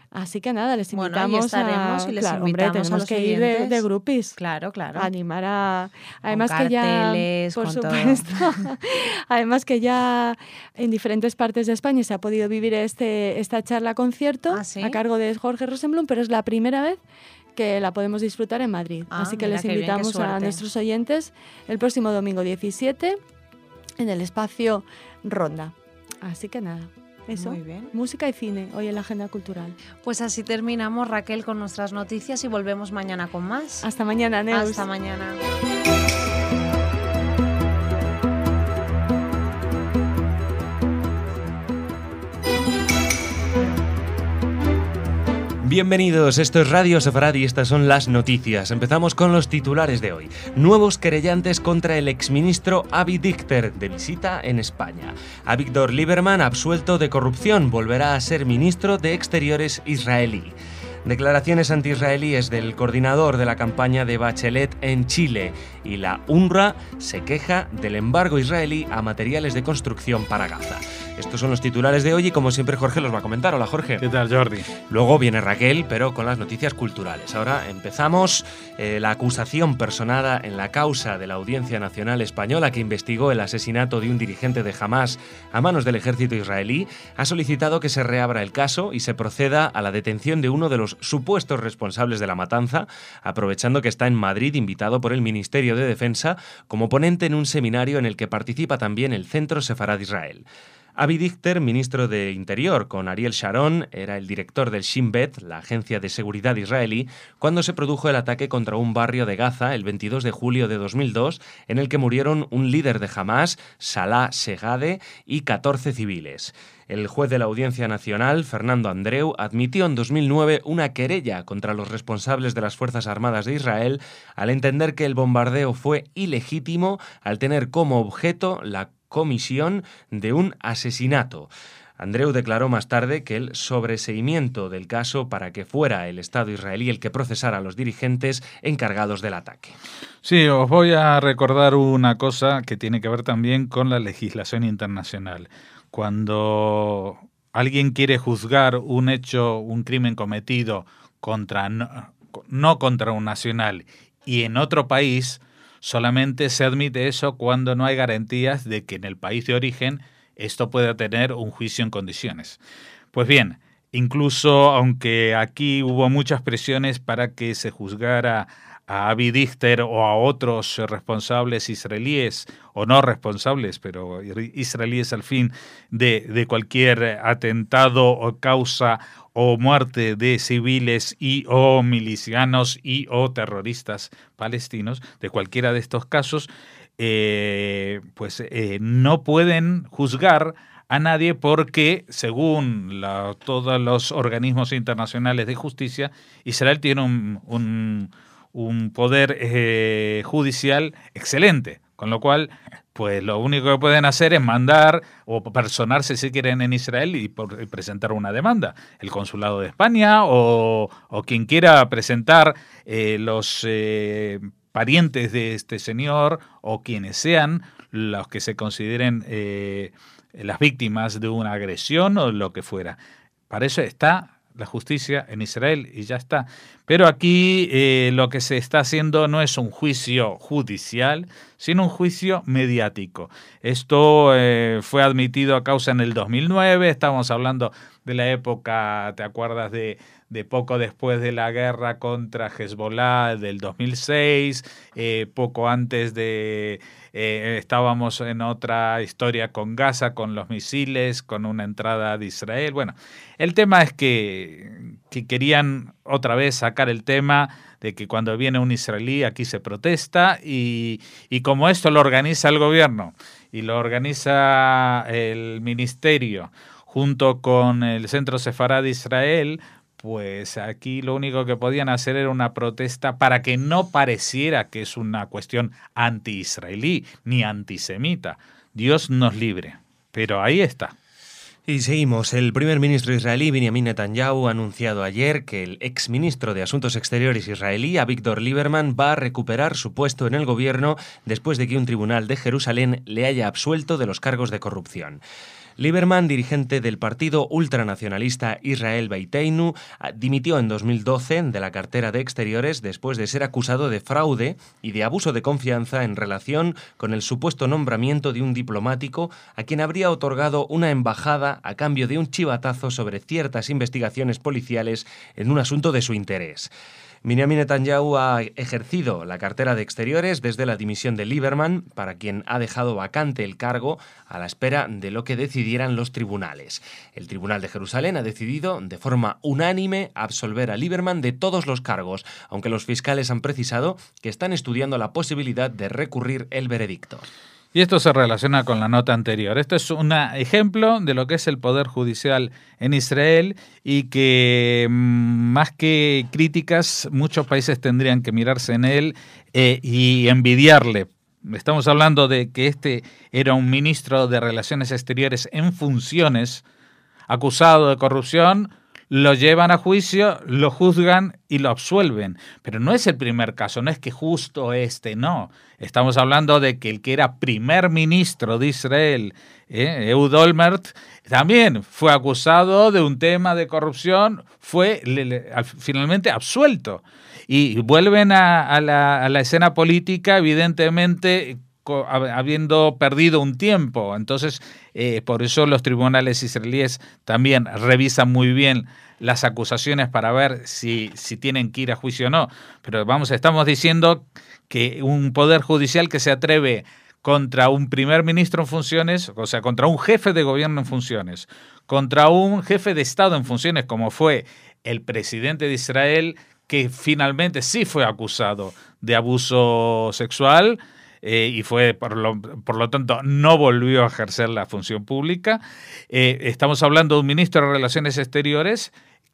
Speaker 4: Así que nada, les invitamos
Speaker 5: bueno, y estaremos y les
Speaker 4: claro,
Speaker 5: invitamos
Speaker 4: hombre, tenemos
Speaker 5: a los
Speaker 4: que ir de grupis.
Speaker 5: Claro.
Speaker 4: A animar a... Además
Speaker 5: con
Speaker 4: que ya,
Speaker 5: carteles,
Speaker 4: por
Speaker 5: con
Speaker 4: supuesto, además que ya en diferentes partes de España se ha podido vivir esta charla-concierto
Speaker 5: ¿sí?
Speaker 4: a cargo de Jorge Rosenblum, pero es la primera vez que la podemos disfrutar en Madrid. Así que les invitamos a nuestros oyentes el próximo domingo 17 en el espacio Ronda. Así que nada. Eso,
Speaker 5: muy bien.
Speaker 4: Música y cine, hoy en la agenda cultural.
Speaker 5: Pues así terminamos, Raquel, con nuestras noticias y volvemos mañana con más.
Speaker 4: Hasta mañana, Neus.
Speaker 5: Hasta mañana.
Speaker 2: Bienvenidos, esto es Radio Sefarad y estas son las noticias. Empezamos con los titulares de hoy. Nuevos querellantes contra el exministro Avi Dichter, de visita en España. Avigdor Lieberman, absuelto de corrupción, volverá a ser ministro de Exteriores israelí. Declaraciones antiisraelíes del coordinador de la campaña de Bachelet en Chile, y la UNRWA se queja del embargo israelí a materiales de construcción para Gaza. Estos son los titulares de hoy y como siempre Jorge los va a comentar. Hola Jorge.
Speaker 3: ¿Qué tal, Jordi?
Speaker 2: Luego viene Raquel, pero con las noticias culturales. Ahora empezamos. La acusación personada en la causa de la Audiencia Nacional Española que investigó el asesinato de un dirigente de Hamás a manos del ejército israelí ha solicitado que se reabra el caso y se proceda a la detención de uno de los supuestos responsables de la matanza, aprovechando que está en Madrid invitado por el Ministerio de Defensa como ponente en un seminario en el que participa también el Centro Sefarad Israel. Avi Dichter, ministro de Interior con Ariel Sharon, era el director del Shin Bet, la agencia de seguridad israelí, cuando se produjo el ataque contra un barrio de Gaza el 22 de julio de 2002, en el que murieron un líder de Hamás, Salah Segade, y 14 civiles. El juez de la Audiencia Nacional, Fernando Andreu, admitió en 2009 una querella contra los responsables de las Fuerzas Armadas de Israel al entender que el bombardeo fue ilegítimo al tener como objeto la comisión de un asesinato. Andreu declaró más tarde que el sobreseimiento del caso para que fuera el Estado israelí el que procesara a los dirigentes encargados del ataque.
Speaker 3: Sí, os voy a recordar una cosa que tiene que ver también con la legislación internacional. Cuando alguien quiere juzgar un hecho, un crimen cometido no contra un nacional y en otro país, solamente se admite eso cuando no hay garantías de que en el país de origen esto pueda tener un juicio en condiciones. Pues bien, incluso aunque aquí hubo muchas presiones para que se juzgara a Avi Dichter o a otros responsables israelíes, o no responsables, pero israelíes al fin, de cualquier atentado o causa o muerte de civiles y o milicianos y o terroristas palestinos, de cualquiera de estos casos, no pueden juzgar a nadie porque, según todos los organismos internacionales de justicia, Israel tiene un poder judicial excelente, con lo cual pues lo único que pueden hacer es mandar o personarse si quieren en Israel y presentar una demanda. El Consulado de España o quien quiera presentar los parientes de este señor o quienes sean los que se consideren las víctimas de una agresión o lo que fuera. Para eso está la justicia en Israel y ya está. Pero aquí lo que se está haciendo no es un juicio judicial, sino un juicio mediático. Esto fue admitido a causa en el 2009, estamos hablando de la época, ¿te acuerdas de poco después de la guerra contra Hezbollah del 2006? Poco antes estábamos en otra historia con Gaza, con los misiles, con una entrada de Israel. Bueno, el tema es que querían otra vez sacar el tema de que cuando viene un israelí aquí se protesta y como esto lo organiza el gobierno y lo organiza el ministerio junto con el Centro Sefarad de Israel, pues aquí lo único que podían hacer era una protesta para que no pareciera que es una cuestión anti-israelí ni antisemita. Dios nos libre. Pero ahí está.
Speaker 2: Y seguimos. El primer ministro israelí, Benjamin Netanyahu, ha anunciado ayer que el exministro de Asuntos Exteriores israelí, Avigdor Lieberman, va a recuperar su puesto en el gobierno después de que un tribunal de Jerusalén le haya absuelto de los cargos de corrupción. Lieberman, dirigente del partido ultranacionalista Israel Beiteinu, dimitió en 2012 de la cartera de Exteriores después de ser acusado de fraude y de abuso de confianza en relación con el supuesto nombramiento de un diplomático a quien habría otorgado una embajada a cambio de un chivatazo sobre ciertas investigaciones policiales en un asunto de su interés. Benjamin Netanyahu ha ejercido la cartera de Exteriores desde la dimisión de Lieberman, para quien ha dejado vacante el cargo a la espera de lo que decidieran los tribunales. El Tribunal de Jerusalén ha decidido de forma unánime absolver a Lieberman de todos los cargos, aunque los fiscales han precisado que están estudiando la posibilidad de recurrir el veredicto.
Speaker 3: Y esto se relaciona con la nota anterior. Esto es un ejemplo de lo que es el poder judicial en Israel y que más que críticas, muchos países tendrían que mirarse en él y envidiarle. Estamos hablando de que este era un ministro de Relaciones Exteriores en funciones, acusado de corrupción. Lo llevan a juicio, lo juzgan y lo absuelven. Pero no es el primer caso, no es que justo no. Estamos hablando de que el que era primer ministro de Israel, Ehud Olmert, también fue acusado de un tema de corrupción, fue finalmente absuelto. Y vuelven a la escena política, evidentemente, habiendo perdido un tiempo. Entonces, por eso los tribunales israelíes también revisan muy bien las acusaciones para ver si tienen que ir a juicio o no. Pero estamos diciendo que un poder judicial que se atreve contra un primer ministro en funciones, o sea, contra un jefe de gobierno en funciones, contra un jefe de Estado en funciones, como fue el presidente de Israel, que finalmente sí fue acusado de abuso sexual, y fue por lo tanto no volvió a ejercer la función pública. Estamos hablando de un ministro de Relaciones Exteriores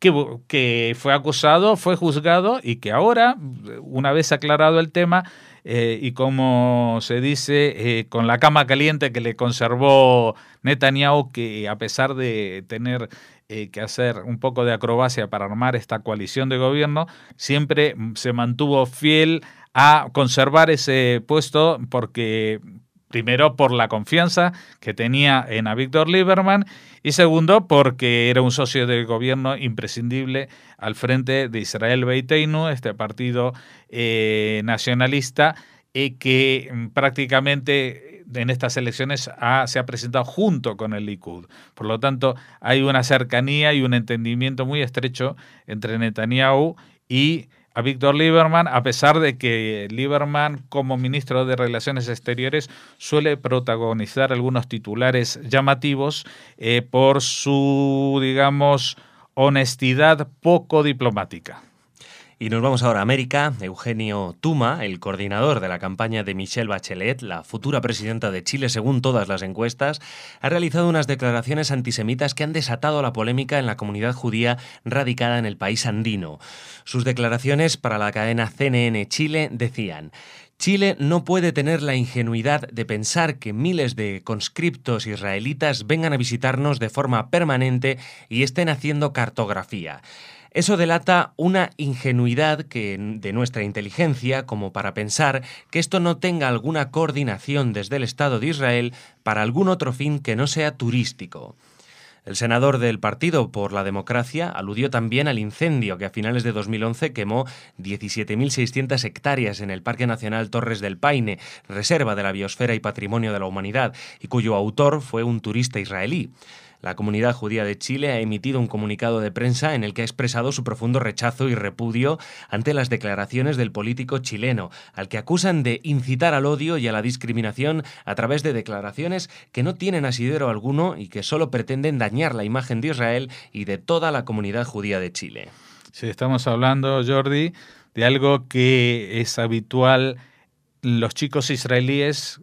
Speaker 3: que fue acusado, fue juzgado y que ahora, una vez aclarado el tema, y como se dice, con la cama caliente que le conservó Netanyahu, que a pesar de tener que hacer un poco de acrobacia para armar esta coalición de gobierno, siempre se mantuvo fiel a conservar ese puesto porque, primero, por la confianza que tenía en Avigdor Lieberman y segundo, porque era un socio del gobierno imprescindible al frente de Israel Beiteinu, este partido nacionalista que prácticamente en estas elecciones se ha presentado junto con el Likud. Por lo tanto, hay una cercanía y un entendimiento muy estrecho entre Netanyahu y Avigdor Lieberman, a pesar de que Lieberman, como ministro de Relaciones Exteriores, suele protagonizar algunos titulares llamativos por su, digamos, honestidad poco diplomática.
Speaker 2: Y nos vamos ahora a América. Eugenio Tuma, el coordinador de la campaña de Michelle Bachelet, la futura presidenta de Chile según todas las encuestas, ha realizado unas declaraciones antisemitas que han desatado la polémica en la comunidad judía radicada en el país andino. Sus declaraciones para la cadena CNN Chile decían: Chile no puede tener la ingenuidad de pensar que miles de conscriptos israelitas vengan a visitarnos de forma permanente y estén haciendo cartografía. Eso delata una ingenuidad de nuestra inteligencia como para pensar que esto no tenga alguna coordinación desde el Estado de Israel para algún otro fin que no sea turístico. El senador del Partido por la Democracia aludió también al incendio que a finales de 2011 quemó 17.600 hectáreas en el Parque Nacional Torres del Paine, reserva de la biosfera y patrimonio de la humanidad, y cuyo autor fue un turista israelí. La comunidad judía de Chile ha emitido un comunicado de prensa en el que ha expresado su profundo rechazo y repudio ante las declaraciones del político chileno, al que acusan de incitar al odio y a la discriminación a través de declaraciones que no tienen asidero alguno y que solo pretenden dañar la imagen de Israel y de toda la comunidad judía de Chile.
Speaker 3: Sí, estamos hablando, Jordi, de algo que es habitual. Los chicos israelíes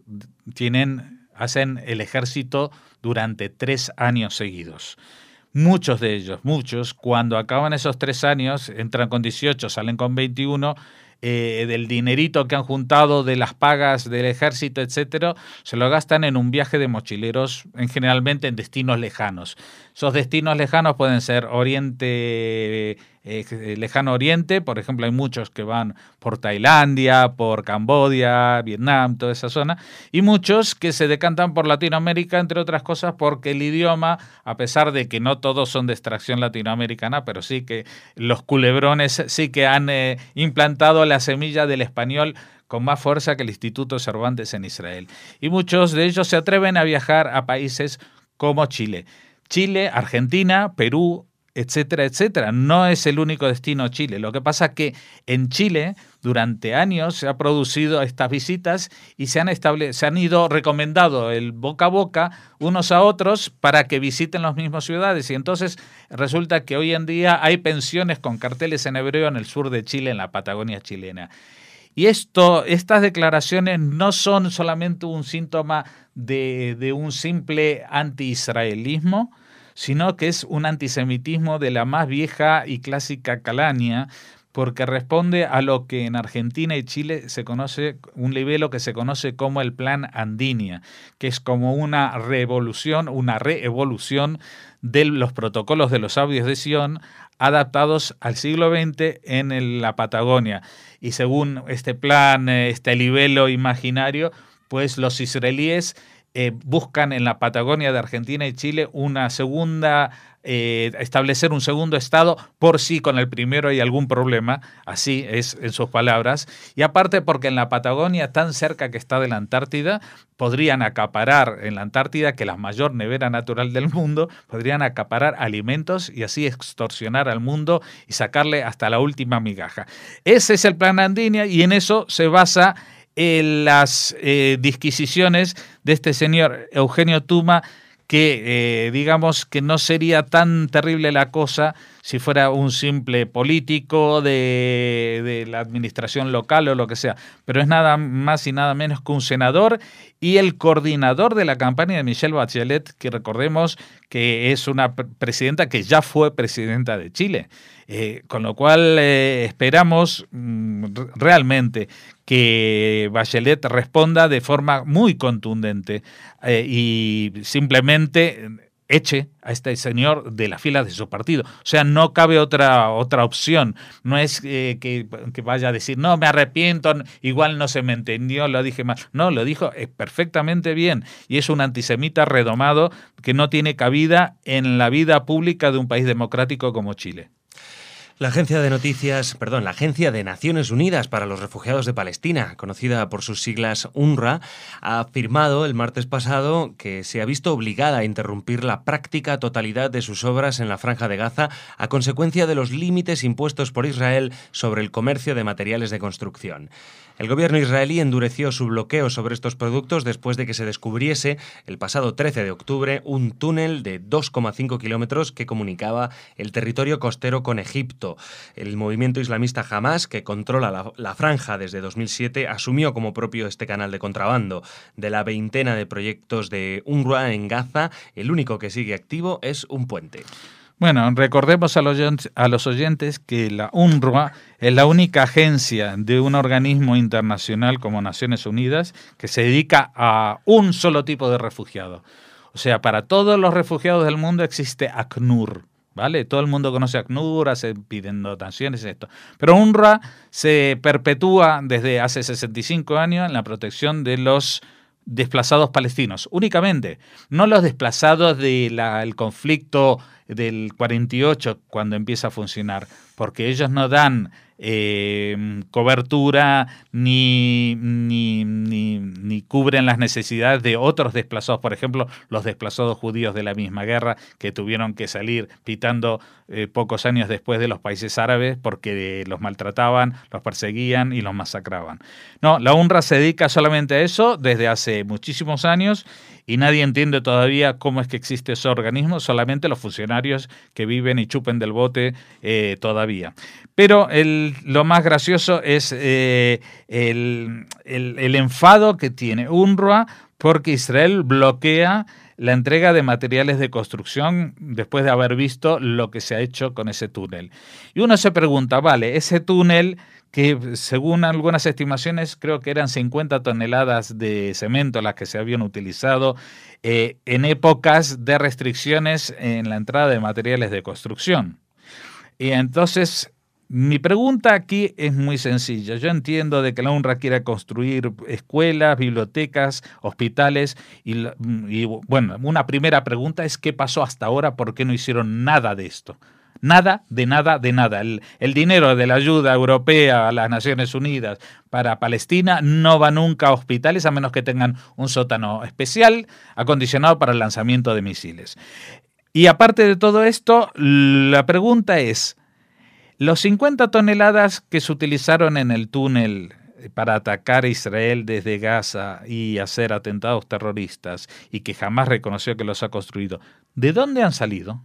Speaker 3: hacen el ejército durante 3 años seguidos. Muchos de ellos, cuando acaban esos 3 años, entran con 18, salen con 21, del dinerito que han juntado de las pagas del ejército, etcétera, se lo gastan en un viaje de mochileros, generalmente en destinos lejanos. Esos destinos lejanos pueden ser Lejano Oriente, por ejemplo, hay muchos que van por Tailandia, por Camboya, Vietnam, toda esa zona, y muchos que se decantan por Latinoamérica, entre otras cosas porque el idioma, a pesar de que no todos son de extracción latinoamericana, pero sí que los culebrones sí que han implantado la semilla del español con más fuerza que el Instituto Cervantes en Israel. Y muchos de ellos se atreven a viajar a países como Chile, Argentina, Perú, etcétera, etcétera. No es el único destino Chile. Lo que pasa es que en Chile durante años se ha producido estas visitas y se han ido recomendando el boca a boca unos a otros para que visiten las mismas ciudades. Y entonces resulta que hoy en día hay pensiones con carteles en hebreo en el sur de Chile, en la Patagonia chilena. Y estas declaraciones no son solamente un síntoma de un simple anti-israelismo, sino que es un antisemitismo de la más vieja y clásica calaña, porque responde a lo que en Argentina y Chile se conoce, un libelo que se conoce como el Plan Andinia, que es como una reevolución de los protocolos de los Audios de Sion adaptados al siglo XX en la Patagonia. Y según este plan, este libelo imaginario, pues los israelíes buscan en la Patagonia de Argentina y Chile establecer un segundo estado por si con el primero hay algún problema, así es en sus palabras, y aparte porque en la Patagonia, tan cerca que está de la Antártida, podrían acaparar en la Antártida, que es la mayor nevera natural del mundo, podrían acaparar alimentos y así extorsionar al mundo y sacarle hasta la última migaja. Ese es el Plan Andinia y en eso se basa las disquisiciones de este señor Eugenio Tuma, que digamos que no sería tan terrible la cosa si fuera un simple político de la administración local o lo que sea, pero es nada más y nada menos que un senador y el coordinador de la campaña de Michelle Bachelet, que recordemos que es una presidenta que ya fue presidenta de Chile. Con lo cual esperamos realmente que Bachelet responda de forma muy contundente y simplemente eche a este señor de las filas de su partido. O sea, no cabe otra opción. No es que vaya a decir, no, me arrepiento, igual no se me entendió, lo dije mal. No, lo dijo perfectamente bien. Y es un antisemita redomado que no tiene cabida en la vida pública de un país democrático como Chile.
Speaker 2: La Agencia de Naciones Unidas para los Refugiados de Palestina, conocida por sus siglas UNRWA, ha afirmado el martes pasado que se ha visto obligada a interrumpir la práctica totalidad de sus obras en la Franja de Gaza a consecuencia de los límites impuestos por Israel sobre el comercio de materiales de construcción. El gobierno israelí endureció su bloqueo sobre estos productos después de que se descubriese el pasado 13 de octubre un túnel de 2,5 kilómetros que comunicaba el territorio costero con Egipto. El movimiento islamista Hamas, que controla la franja desde 2007, asumió como propio este canal de contrabando. De la veintena de proyectos de UNRWA en Gaza, el único que sigue activo es un puente.
Speaker 3: Bueno, recordemos a los oyentes que la UNRWA es la única agencia de un organismo internacional como Naciones Unidas que se dedica a un solo tipo de refugiado. O sea, para todos los refugiados del mundo existe ACNUR, ¿vale? Todo el mundo conoce ACNUR, se piden donaciones, esto. Pero UNRWA se perpetúa desde hace 65 años en la protección de los desplazados palestinos, únicamente, no los desplazados del conflicto del 48 cuando empieza a funcionar, porque ellos no dan cobertura ni cubren las necesidades de otros desplazados, por ejemplo, los desplazados judíos de la misma guerra que tuvieron que salir pitando pocos años después de los países árabes porque los maltrataban, los perseguían y los masacraban. No, la UNRWA se dedica solamente a eso desde hace muchísimos años y nadie entiende todavía cómo es que existe ese organismo, solamente los funcionarios que viven y chupen del bote todavía. Pero el lo más gracioso es el enfado que tiene UNRWA porque Israel bloquea la entrega de materiales de construcción después de haber visto lo que se ha hecho con ese túnel. Y uno se pregunta, vale, ese túnel que según algunas estimaciones creo que eran 50 toneladas de cemento las que se habían utilizado en épocas de restricciones en la entrada de materiales de construcción. Y entonces mi pregunta aquí es muy sencilla. Yo entiendo de que la UNRWA quiere construir escuelas, bibliotecas, hospitales y bueno, una primera pregunta es ¿qué pasó hasta ahora? ¿Por qué no hicieron nada de esto? Nada, de nada, de nada. El dinero de la ayuda europea a las Naciones Unidas para Palestina no va nunca a hospitales a menos que tengan un sótano especial acondicionado para el lanzamiento de misiles. Y aparte de todo esto, la pregunta es, los 50 toneladas que se utilizaron en el túnel para atacar a Israel desde Gaza y hacer atentados terroristas y que jamás reconoció que los ha construido, ¿de dónde han salido?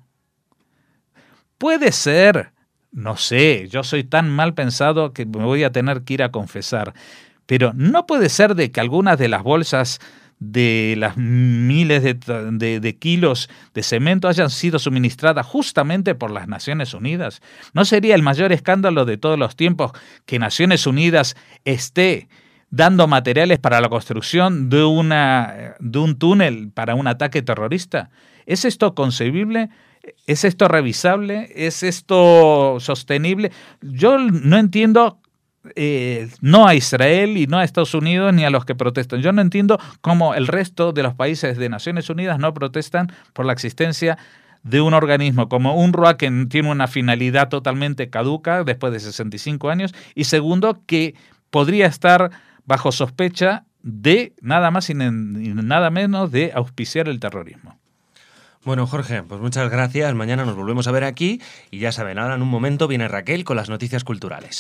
Speaker 3: Puede ser, no sé, yo soy tan mal pensado que me voy a tener que ir a confesar, pero no puede ser de que algunas de las bolsas de las miles de kilos de cemento hayan sido suministradas justamente por las Naciones Unidas. ¿No sería el mayor escándalo de todos los tiempos que Naciones Unidas esté dando materiales para la construcción de un túnel para un ataque terrorista? ¿Es esto concebible? ¿Es esto revisable? ¿Es esto sostenible? Yo no entiendo no a Israel y no a Estados Unidos ni a los que protestan. Yo no entiendo cómo el resto de los países de Naciones Unidas no protestan por la existencia de un organismo como UNRWA que tiene una finalidad totalmente caduca después de 65 años y segundo que podría estar bajo sospecha de nada más y nada menos de auspiciar el terrorismo.
Speaker 2: Bueno, Jorge, pues muchas gracias. Mañana nos volvemos a ver aquí y ya saben, ahora en un momento viene Raquel con las noticias culturales.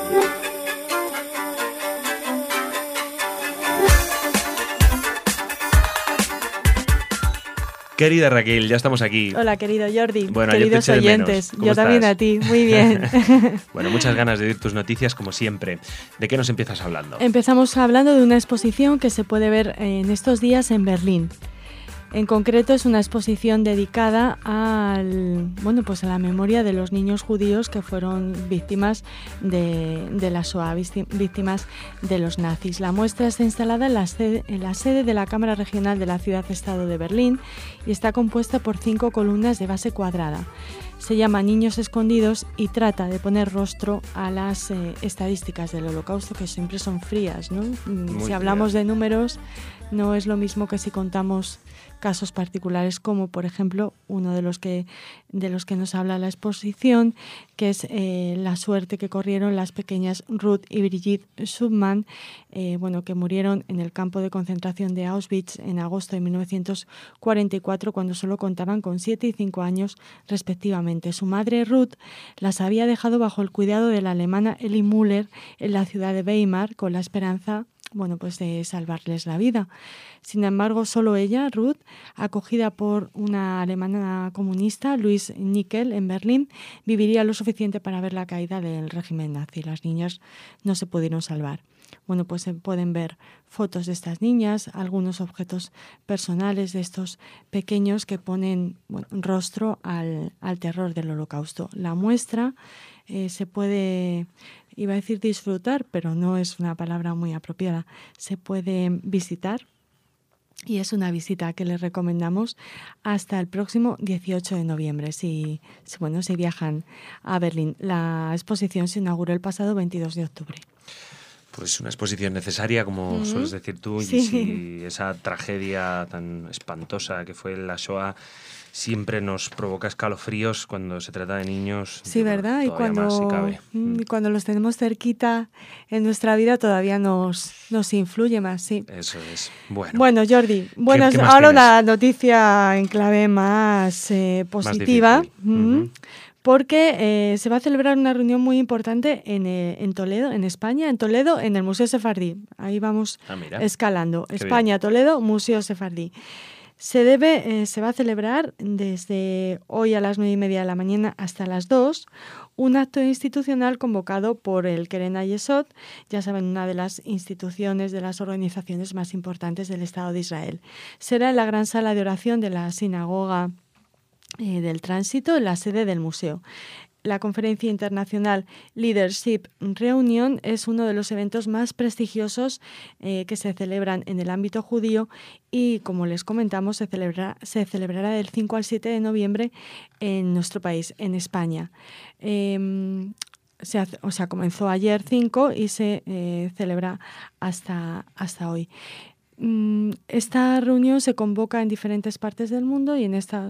Speaker 2: Querida Raquel, ya estamos aquí.
Speaker 4: Hola, querido Jordi.
Speaker 2: Bueno,
Speaker 4: queridos oyentes, yo también a ti. Muy bien.
Speaker 2: Bueno, muchas ganas de oír tus noticias como siempre. ¿De qué nos empiezas hablando?
Speaker 4: Empezamos hablando de una exposición que se puede ver en estos días en Berlín. En concreto es una exposición dedicada a la memoria de los niños judíos que fueron víctimas de la Shoah, víctimas de los nazis. La muestra está instalada en la sede de la Cámara Regional de la Ciudad-Estado de Berlín y está compuesta por 5 columnas de base cuadrada. Se llama Niños Escondidos y trata de poner rostro a las estadísticas del Holocausto, que siempre son frías, ¿no? Si hablamos de números, no es lo mismo que si contamos casos particulares, como por ejemplo uno de los que nos habla la exposición, que es la suerte que corrieron las pequeñas Ruth y Brigitte Subman, que murieron en el campo de concentración de Auschwitz en agosto de 1944, cuando solo contaban con 7 y 5 años respectivamente. Su madre Ruth las había dejado bajo el cuidado de la alemana Elli Müller en la ciudad de Weimar con la esperanza de salvarles la vida. Sin embargo, solo ella, Ruth, acogida por una alemana comunista, Louise Nickel, en Berlín, viviría lo suficiente para ver la caída del régimen nazi. Las niñas no se pudieron salvar. Se pueden ver fotos de estas niñas, algunos objetos personales de estos pequeños que ponen rostro al terror del Holocausto. La muestra se puede, iba a decir disfrutar, pero no es una palabra muy apropiada, se puede visitar. Y es una visita que les recomendamos hasta el próximo 18 de noviembre, si viajan a Berlín. La exposición se inauguró el pasado 22 de octubre.
Speaker 2: Pues una exposición necesaria, como sueles decir tú, sí. Y si esa tragedia tan espantosa que fue la Shoah siempre nos provoca escalofríos cuando se trata de niños.
Speaker 4: Sí, ¿verdad? Y cuando los tenemos cerquita en nuestra vida todavía nos influye más, sí.
Speaker 2: Eso es.
Speaker 4: Bueno, Jordi, ¿qué ahora una noticia en clave más positiva.
Speaker 2: Más
Speaker 4: porque se va a celebrar una reunión muy importante en Toledo, en España, en Toledo, en el Museo Sefardí. Ahí vamos escalando. España, Toledo, Museo Sefardí. Se va a celebrar desde hoy a las 9:30 de la mañana hasta las 2 un acto institucional convocado por el Keren Hayesod, ya saben, una de las instituciones, de las organizaciones más importantes del Estado de Israel. Será en la gran sala de oración de la sinagoga del Tránsito, en la sede del museo. La conferencia internacional Leadership Reunion es uno de los eventos más prestigiosos que se celebran en el ámbito judío y, como les comentamos, se celebrará del 5 al 7 de noviembre en nuestro país, en España. Comenzó ayer 5 y se celebra hasta hoy. Esta reunión se convoca en diferentes partes del mundo y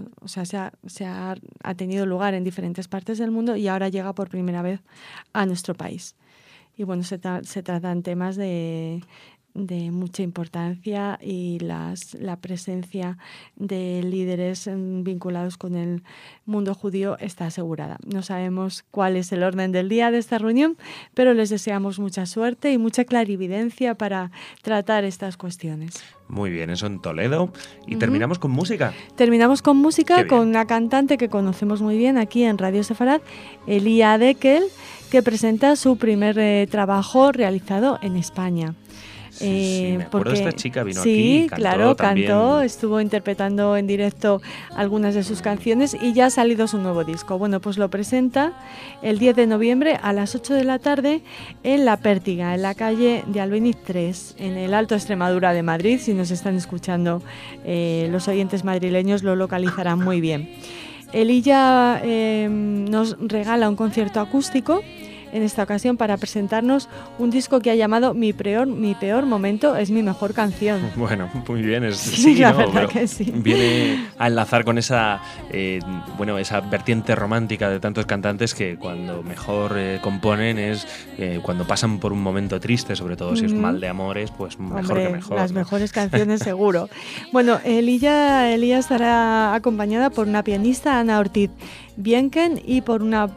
Speaker 4: ha tenido lugar en diferentes partes del mundo y ahora llega por primera vez a nuestro país. Y bueno, se tratan temas de mucha importancia y la presencia de líderes vinculados con el mundo judío está asegurada. No sabemos cuál es el orden del día de esta reunión, pero les deseamos mucha suerte y mucha clarividencia para tratar estas cuestiones.
Speaker 2: Muy bien, eso en Toledo. Y terminamos con música.
Speaker 4: Terminamos con música, con una cantante que conocemos muy bien aquí en Radio Sefarad, Elia Dekel, que presenta su primer trabajo realizado en España.
Speaker 2: Sí, me acuerdo de esta chica, vino aquí,
Speaker 4: cantó, estuvo interpretando en directo algunas de sus canciones y ya ha salido su nuevo disco. Bueno, pues lo presenta el 10 de noviembre a las 8 de la tarde en La Pértiga, en la calle de Albéniz 3, en el Alto Extremadura de Madrid. Si nos están escuchando los oyentes madrileños lo localizarán muy bien. Elilla nos regala un concierto acústico en esta ocasión para presentarnos un disco que ha llamado Mi peor momento es mi mejor canción.
Speaker 2: Bueno, muy bien.
Speaker 4: Que sí.
Speaker 2: Viene a enlazar con esa esa vertiente romántica de tantos cantantes que cuando mejor componen es cuando pasan por un momento triste, sobre todo si es mal de amores, pues mejor que mejor.
Speaker 4: Las mejores canciones seguro. Bueno, Elilla estará acompañada por una pianista, Ana Ortiz Bienken, y por una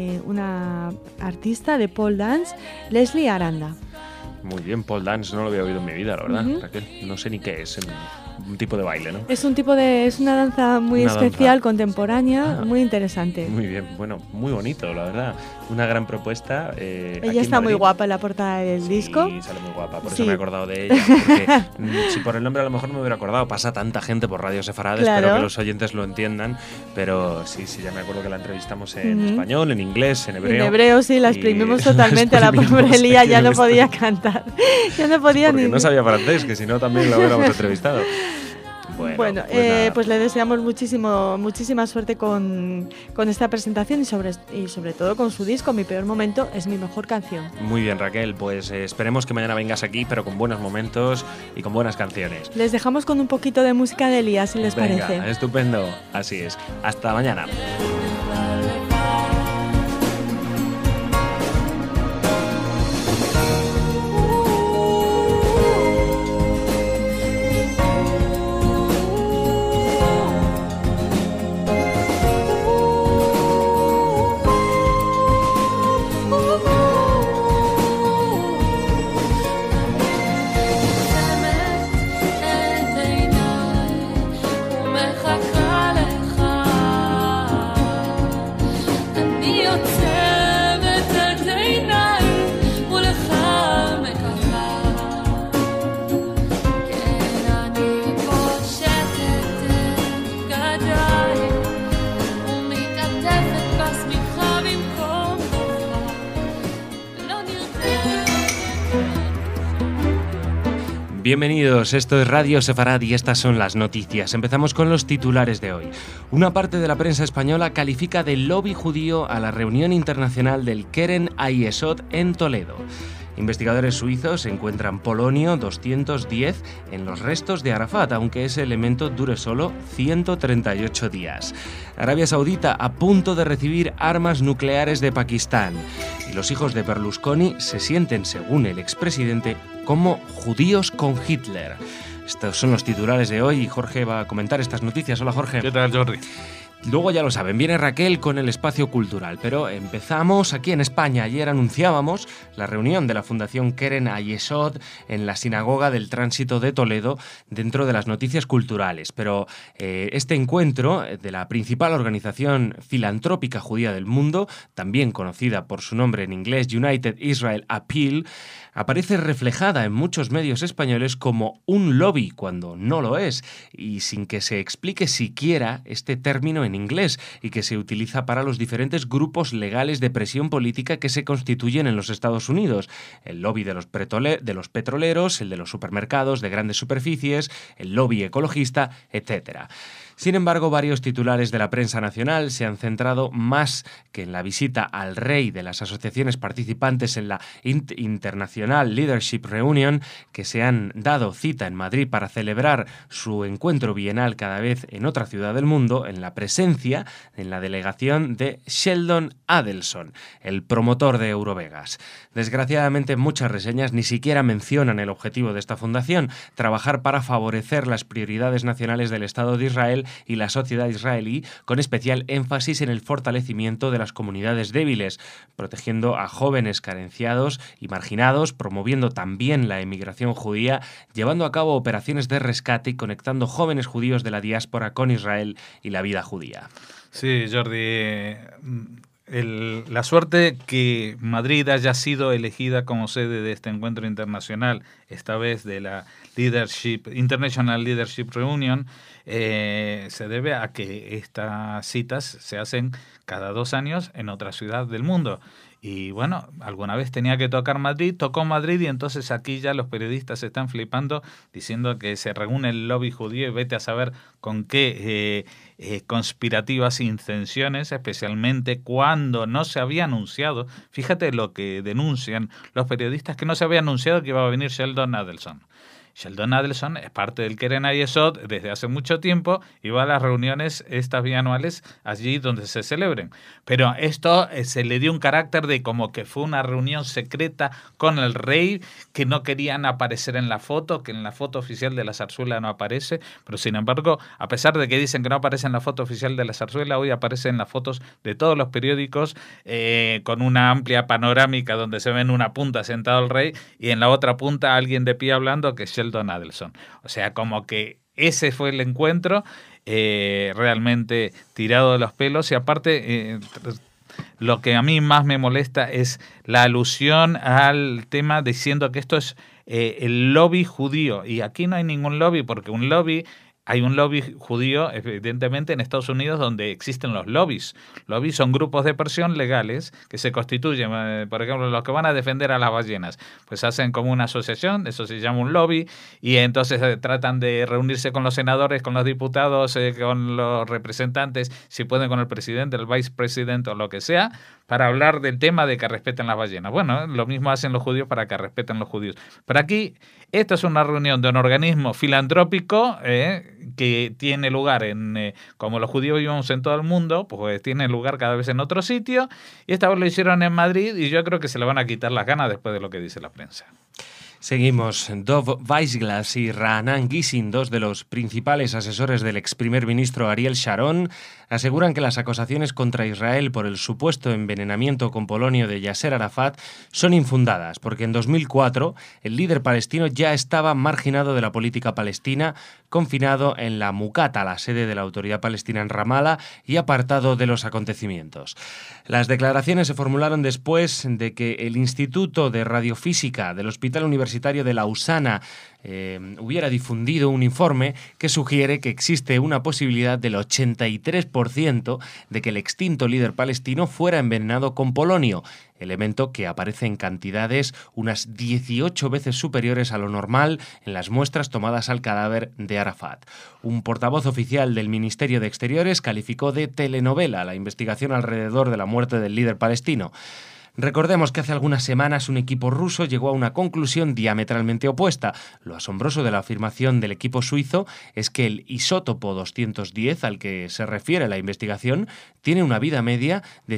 Speaker 4: artista de pole dance, Leslie Aranda.
Speaker 2: Muy bien, pole dance no lo había oído en mi vida, la verdad. Raquel, no sé ni qué es, un tipo de baile, ¿no?
Speaker 4: Es una danza muy especial, contemporánea, muy interesante.
Speaker 2: Muy bien, bueno, muy bonito, la verdad. Una gran propuesta.
Speaker 4: Ella está muy guapa en la portada del disco.
Speaker 2: Sí, sale muy guapa, por eso me he acordado de ella. Porque si por el nombre a lo mejor no me hubiera acordado, pasa tanta gente por Radio Sefarad, espero que los oyentes lo entiendan, pero sí, ya me acuerdo que la entrevistamos en español, en inglés, en hebreo.
Speaker 4: En hebreo, sí, la exprimimos totalmente a la pobre Elía, ya no podía cantar. Ya no podía
Speaker 2: porque no sabía francés, que si no también lo hubiéramos entrevistado.
Speaker 4: Bueno, pues le deseamos muchísima suerte con esta presentación y sobre todo con su disco Mi peor momento es mi mejor canción.
Speaker 2: Muy bien, Raquel, pues esperemos que mañana vengas aquí, pero con buenos momentos y con buenas canciones.
Speaker 4: Les dejamos con un poquito de música de Elías, si les parece.
Speaker 2: Estupendo, así es. Hasta mañana. Bienvenidos, esto es Radio Sefarad y estas son las noticias. Empezamos con los titulares de hoy. Una parte de la prensa española califica de lobby judío a la reunión internacional del Keren Hayesod en Toledo. Investigadores suizos encuentran polonio 210 en los restos de Arafat, aunque ese elemento dure solo 138 días. Arabia Saudita a punto de recibir armas nucleares de Pakistán. Y los hijos de Berlusconi se sienten, según el expresidente, como judíos con Hitler. Estos son los titulares de hoy y Jorge va a comentar estas noticias. Hola, Jorge.
Speaker 3: ¿Qué tal, Jordi?
Speaker 2: Luego ya lo saben, viene Raquel con el espacio cultural, pero empezamos aquí en España. Ayer anunciábamos la reunión de la Fundación Keren Ayesod en la Sinagoga del Tránsito de Toledo dentro de las noticias culturales. Pero este encuentro de la principal organización filantrópica judía del mundo, también conocida por su nombre en inglés United Israel Appeal, aparece reflejada en muchos medios españoles como un lobby cuando no lo es, y sin que se explique siquiera este término en inglés y que se utiliza para los diferentes grupos legales de presión política que se constituyen en los Estados Unidos. El lobby de los petroleros, el de los supermercados de grandes superficies, el lobby ecologista, etc. Sin embargo, varios titulares de la prensa nacional se han centrado más que en la visita al rey de las asociaciones participantes en la International Leadership Reunion, que se han dado cita en Madrid para celebrar su encuentro bienal cada vez en otra ciudad del mundo, en la presencia en la delegación de Sheldon Adelson, el promotor de Eurovegas. Desgraciadamente, muchas reseñas ni siquiera mencionan el objetivo de esta fundación: trabajar para favorecer las prioridades nacionales del Estado de Israel y la sociedad israelí, con especial énfasis en el fortalecimiento de las comunidades débiles, protegiendo a jóvenes carenciados y marginados, promoviendo también la emigración judía, llevando a cabo operaciones de rescate y conectando jóvenes judíos de la diáspora con Israel y la vida judía.
Speaker 3: Sí, Jordi, la suerte que Madrid haya sido elegida como sede de este encuentro internacional, esta vez de la International Leadership Reunion, se debe a que estas citas se hacen cada 2 años en otra ciudad del mundo. Y bueno, alguna vez tenía que tocar Madrid, tocó Madrid, y entonces aquí ya los periodistas están flipando diciendo que se reúne el lobby judío y vete a saber con qué conspirativas intenciones, especialmente cuando no se había anunciado. Fíjate lo que denuncian los periodistas, que no se había anunciado que iba a venir Sheldon Adelson. Sheldon Adelson es parte del Keren Ayesod desde hace mucho tiempo y va a las reuniones estas bianuales allí donde se celebren. Pero esto se le dio un carácter de como que fue una reunión secreta con el rey, que no querían aparecer en la foto, que en la foto oficial de la zarzuela no aparece, pero sin embargo, a pesar de que dicen que no aparece en la foto oficial de la zarzuela, hoy aparece en las fotos de todos los periódicos con una amplia panorámica donde se ve en una punta sentado el rey y en la otra punta alguien de pie hablando, que es Sheldon Adelson. O sea, como que ese fue el encuentro realmente tirado de los pelos. Y aparte, lo que a mí más me molesta es la alusión al tema diciendo que esto es el lobby judío. Y aquí no hay ningún lobby, porque un lobby... Hay un lobby judío, evidentemente, en Estados Unidos, donde existen los lobbies. Lobbies son grupos de presión legales que se constituyen. Por ejemplo, los que van a defender a las ballenas, pues hacen como una asociación, eso se llama un lobby, y entonces tratan de reunirse con los senadores, con los diputados, con los representantes, si pueden con el presidente, el vicepresidente o lo que sea, para hablar del tema de que respeten las ballenas. Bueno, lo mismo hacen los judíos para que respeten los judíos. Pero aquí, esta es una reunión de un organismo filantrópico que tiene lugar como los judíos vivimos en todo el mundo, pues tiene lugar cada vez en otro sitio, y esta vez lo hicieron en Madrid, y yo creo que se le van a quitar las ganas después de lo que dice la prensa.
Speaker 2: Seguimos. Dov Weisglas y Raanan Gissin, dos de los principales asesores del ex primer ministro Ariel Sharon, aseguran que las acusaciones contra Israel por el supuesto envenenamiento con polonio de Yasser Arafat son infundadas, porque en 2004 el líder palestino ya estaba marginado de la política palestina, confinado en la Muqata, la sede de la Autoridad Palestina en Ramallah, y apartado de los acontecimientos. Las declaraciones se formularon después de que el Instituto de Radiofísica del Hospital Universitario de Lausana hubiera difundido un informe que sugiere que existe una posibilidad del 83% de que el extinto líder palestino fuera envenenado con polonio, elemento que aparece en cantidades unas 18 veces superiores a lo normal en las muestras tomadas al cadáver de Arafat. Un portavoz oficial del Ministerio de Exteriores calificó de telenovela la investigación alrededor de la muerte del líder palestino. Recordemos que hace algunas semanas un equipo ruso llegó a una conclusión diametralmente opuesta. Lo asombroso de la afirmación del equipo suizo es que el isótopo 210 al que se refiere la investigación tiene una vida media de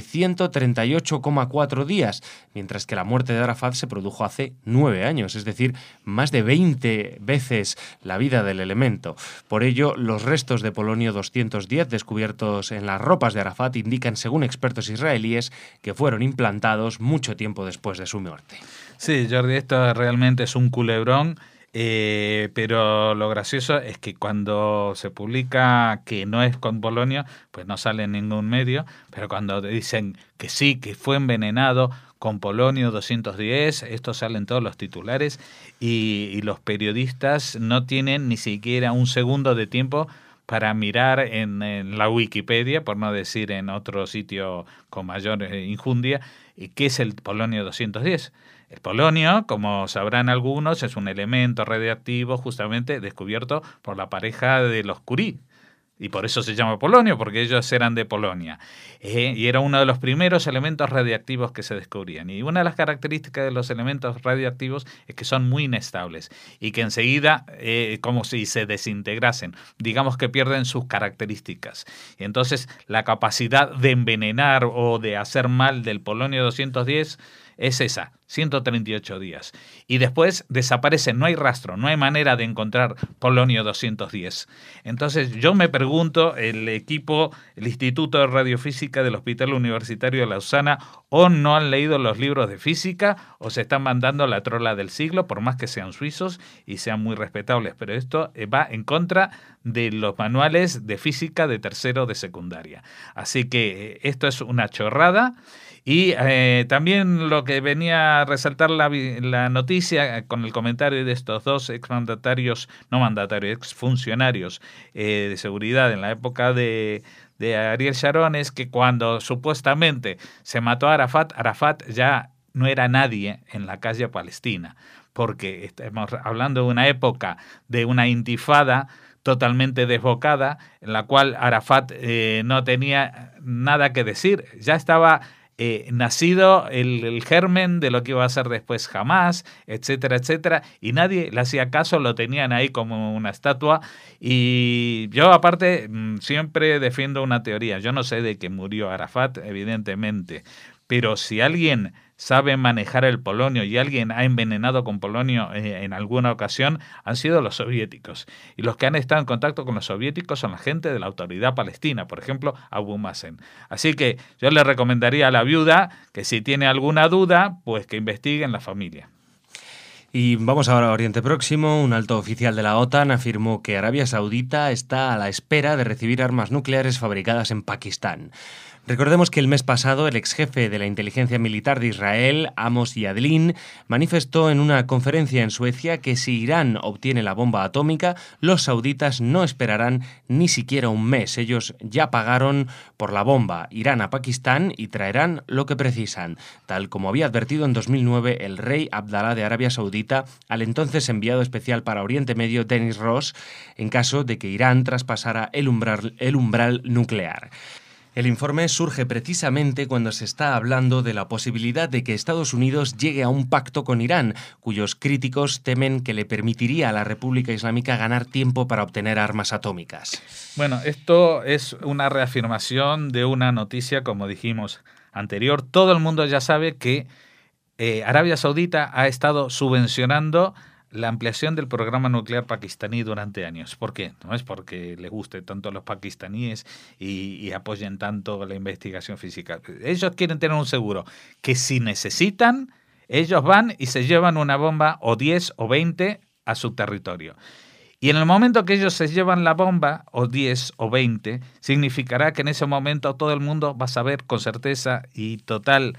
Speaker 2: 138,4 días, mientras que la muerte de Arafat se produjo hace 9 años, es decir, más de 20 veces la vida del elemento. Por ello, los restos de polonio 210 descubiertos en las ropas de Arafat indican, según expertos israelíes, que fueron implantados mucho tiempo después de su muerte.
Speaker 3: Sí, Jordi, esto realmente es un culebrón, pero lo gracioso es que cuando se publica que no es con polonio, pues no sale en ningún medio, pero cuando dicen que sí, que fue envenenado con polonio 210, esto sale en todos los titulares y los periodistas no tienen ni siquiera un segundo de tiempo para mirar en la Wikipedia, por no decir en otro sitio con mayor injundia, qué es el polonio 210. El polonio, como sabrán algunos, es un elemento radiactivo justamente descubierto por la pareja de los Curie. Y por eso se llama polonio, porque ellos eran de Polonia. Y era uno de los primeros elementos radiactivos que se descubrían. Y una de las características de los elementos radiactivos es que son muy inestables y que enseguida, como si se desintegrasen, digamos que pierden sus características. Y entonces la capacidad de envenenar o de hacer mal del polonio 210 es esa, 138 días. Y después desaparece, no hay rastro, no hay manera de encontrar polonio 210. Entonces yo me pregunto, el Instituto de Radiofísica del Hospital Universitario de Lausana, o no han leído los libros de física, o se están mandando la trola del siglo, por más que sean suizos y sean muy respetables. Pero esto va en contra de los manuales de física de tercero de secundaria. Así que esto es una chorrada. Y también lo que venía a resaltar la noticia con el comentario de estos dos exfuncionarios de seguridad en la época de Ariel Sharon es que cuando supuestamente se mató a Arafat ya no era nadie en la calle palestina, porque estamos hablando de una época de una intifada totalmente desbocada, en la cual Arafat no tenía nada que decir, ya estaba nacido el germen de lo que iba a ser después Hamás, etcétera, etcétera, y nadie le hacía caso, lo tenían ahí como una estatua. Y yo aparte siempre defiendo una teoría, yo no sé de qué murió Arafat, evidentemente, pero si alguien sabe manejar el polonio y alguien ha envenenado con polonio en alguna ocasión, han sido los soviéticos. Y los que han estado en contacto con los soviéticos son la gente de la autoridad palestina, por ejemplo, Abu Mazen. Así que yo le recomendaría a la viuda que si tiene alguna duda, pues que investigue en la familia.
Speaker 2: Y vamos ahora a Oriente Próximo. Un alto oficial de la OTAN afirmó que Arabia Saudita está a la espera de recibir armas nucleares fabricadas en Pakistán. Recordemos que el mes pasado el exjefe de la inteligencia militar de Israel, Amos Yadlin, manifestó en una conferencia en Suecia que si Irán obtiene la bomba atómica, los sauditas no esperarán ni siquiera un mes. Ellos ya pagaron por la bomba, irán a Pakistán y traerán lo que precisan, tal como había advertido en 2009 el rey Abdalá de Arabia Saudita al entonces enviado especial para Oriente Medio, Dennis Ross, en caso de que Irán traspasara el umbral nuclear. El informe surge precisamente cuando se está hablando de la posibilidad de que Estados Unidos llegue a un pacto con Irán, cuyos críticos temen que le permitiría a la República Islámica ganar tiempo para obtener armas atómicas.
Speaker 3: Bueno, esto es una reafirmación de una noticia, como dijimos anterior. Todo el mundo ya sabe que Arabia Saudita ha estado subvencionando la ampliación del programa nuclear pakistaní durante años. ¿Por qué? No es porque les guste tanto a los pakistaníes y apoyen tanto la investigación física. Ellos quieren tener un seguro que si necesitan, ellos van y se llevan una bomba o 10 o 20 a su territorio. Y en el momento que ellos se llevan la bomba, o 10 o 20, significará que en ese momento todo el mundo va a saber con certeza y total,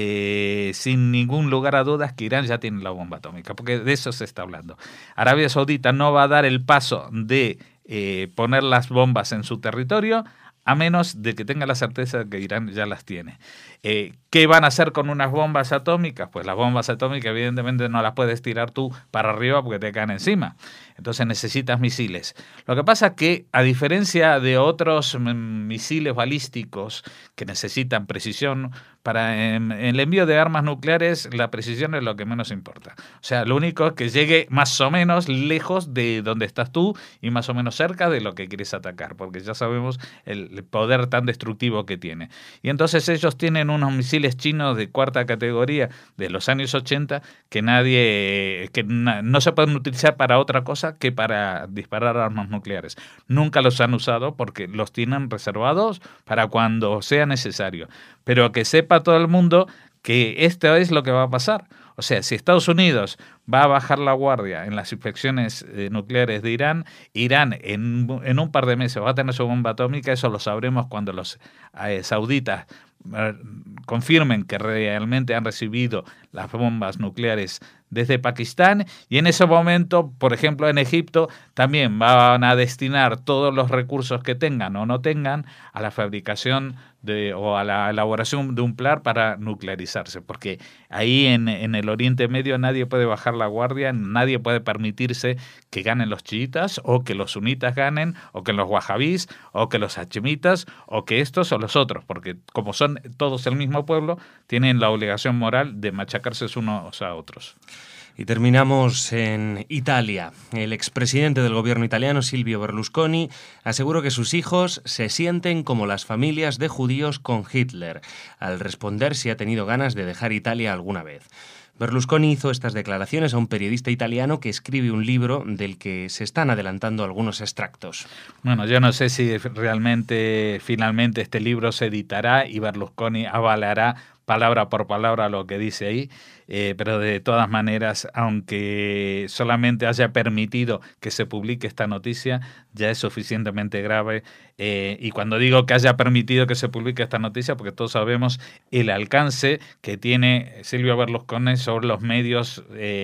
Speaker 3: sin ningún lugar a dudas, que Irán ya tiene la bomba atómica, porque de eso se está hablando. Arabia Saudita no va a dar el paso de poner las bombas en su territorio, a menos de que tenga la certeza de que Irán ya las tiene. ¿Qué van a hacer con unas bombas atómicas? Pues las bombas atómicas evidentemente no las puedes tirar tú para arriba porque te caen encima. Entonces necesitas misiles. Lo que pasa es que, a diferencia de otros misiles balísticos que necesitan precisión, para el envío de armas nucleares la precisión es lo que menos importa. O sea, lo único es que llegue más o menos lejos de donde estás tú y más o menos cerca de lo que quieres atacar, porque ya sabemos el poder tan destructivo que tiene. Y entonces ellos tienen unos misiles chinos de cuarta categoría de los años 80 que no se pueden utilizar para otra cosa que para disparar armas nucleares. Nunca los han usado porque los tienen reservados para cuando sea necesario. Pero que sepa todo el mundo que esto es lo que va a pasar. O sea, si Estados Unidos va a bajar la guardia en las inspecciones nucleares de Irán, Irán en un par de meses va a tener su bomba atómica. Eso lo sabremos cuando los sauditas confirmen que realmente han recibido las bombas nucleares desde Pakistán, y en ese momento, por ejemplo, en Egipto también van a destinar todos los recursos que tengan o no tengan a la fabricación o a la elaboración de un plan para nuclearizarse, porque ahí en el Oriente Medio nadie puede bajar la guardia, nadie puede permitirse que ganen los chiitas o que los sunitas ganen o que los wahabís o que los hachemitas o que estos o los otros, porque como son todos el mismo pueblo, tienen la obligación moral de machacarse unos a otros.
Speaker 2: Y terminamos en Italia. El expresidente del gobierno italiano, Silvio Berlusconi, aseguró que sus hijos se sienten como las familias de judíos con Hitler, al responder si ha tenido ganas de dejar Italia alguna vez. Berlusconi hizo estas declaraciones a un periodista italiano que escribe un libro del que se están adelantando algunos extractos.
Speaker 3: Bueno, yo no sé si realmente, finalmente, este libro se editará y Berlusconi avalará palabra por palabra lo que dice ahí, pero de todas maneras, aunque solamente haya permitido que se publique esta noticia, ya es suficientemente grave. Y cuando digo que haya permitido que se publique esta noticia, porque todos sabemos el alcance que tiene Silvio Berlusconi sobre los medios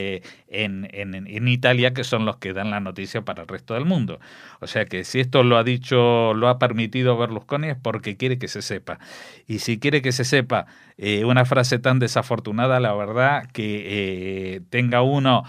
Speaker 3: en Italia, que son los que dan la noticia para el resto del mundo. O sea que si esto lo ha permitido Berlusconi es porque quiere que se sepa. Y si quiere que se sepa una frase tan desafortunada, la verdad que tenga uno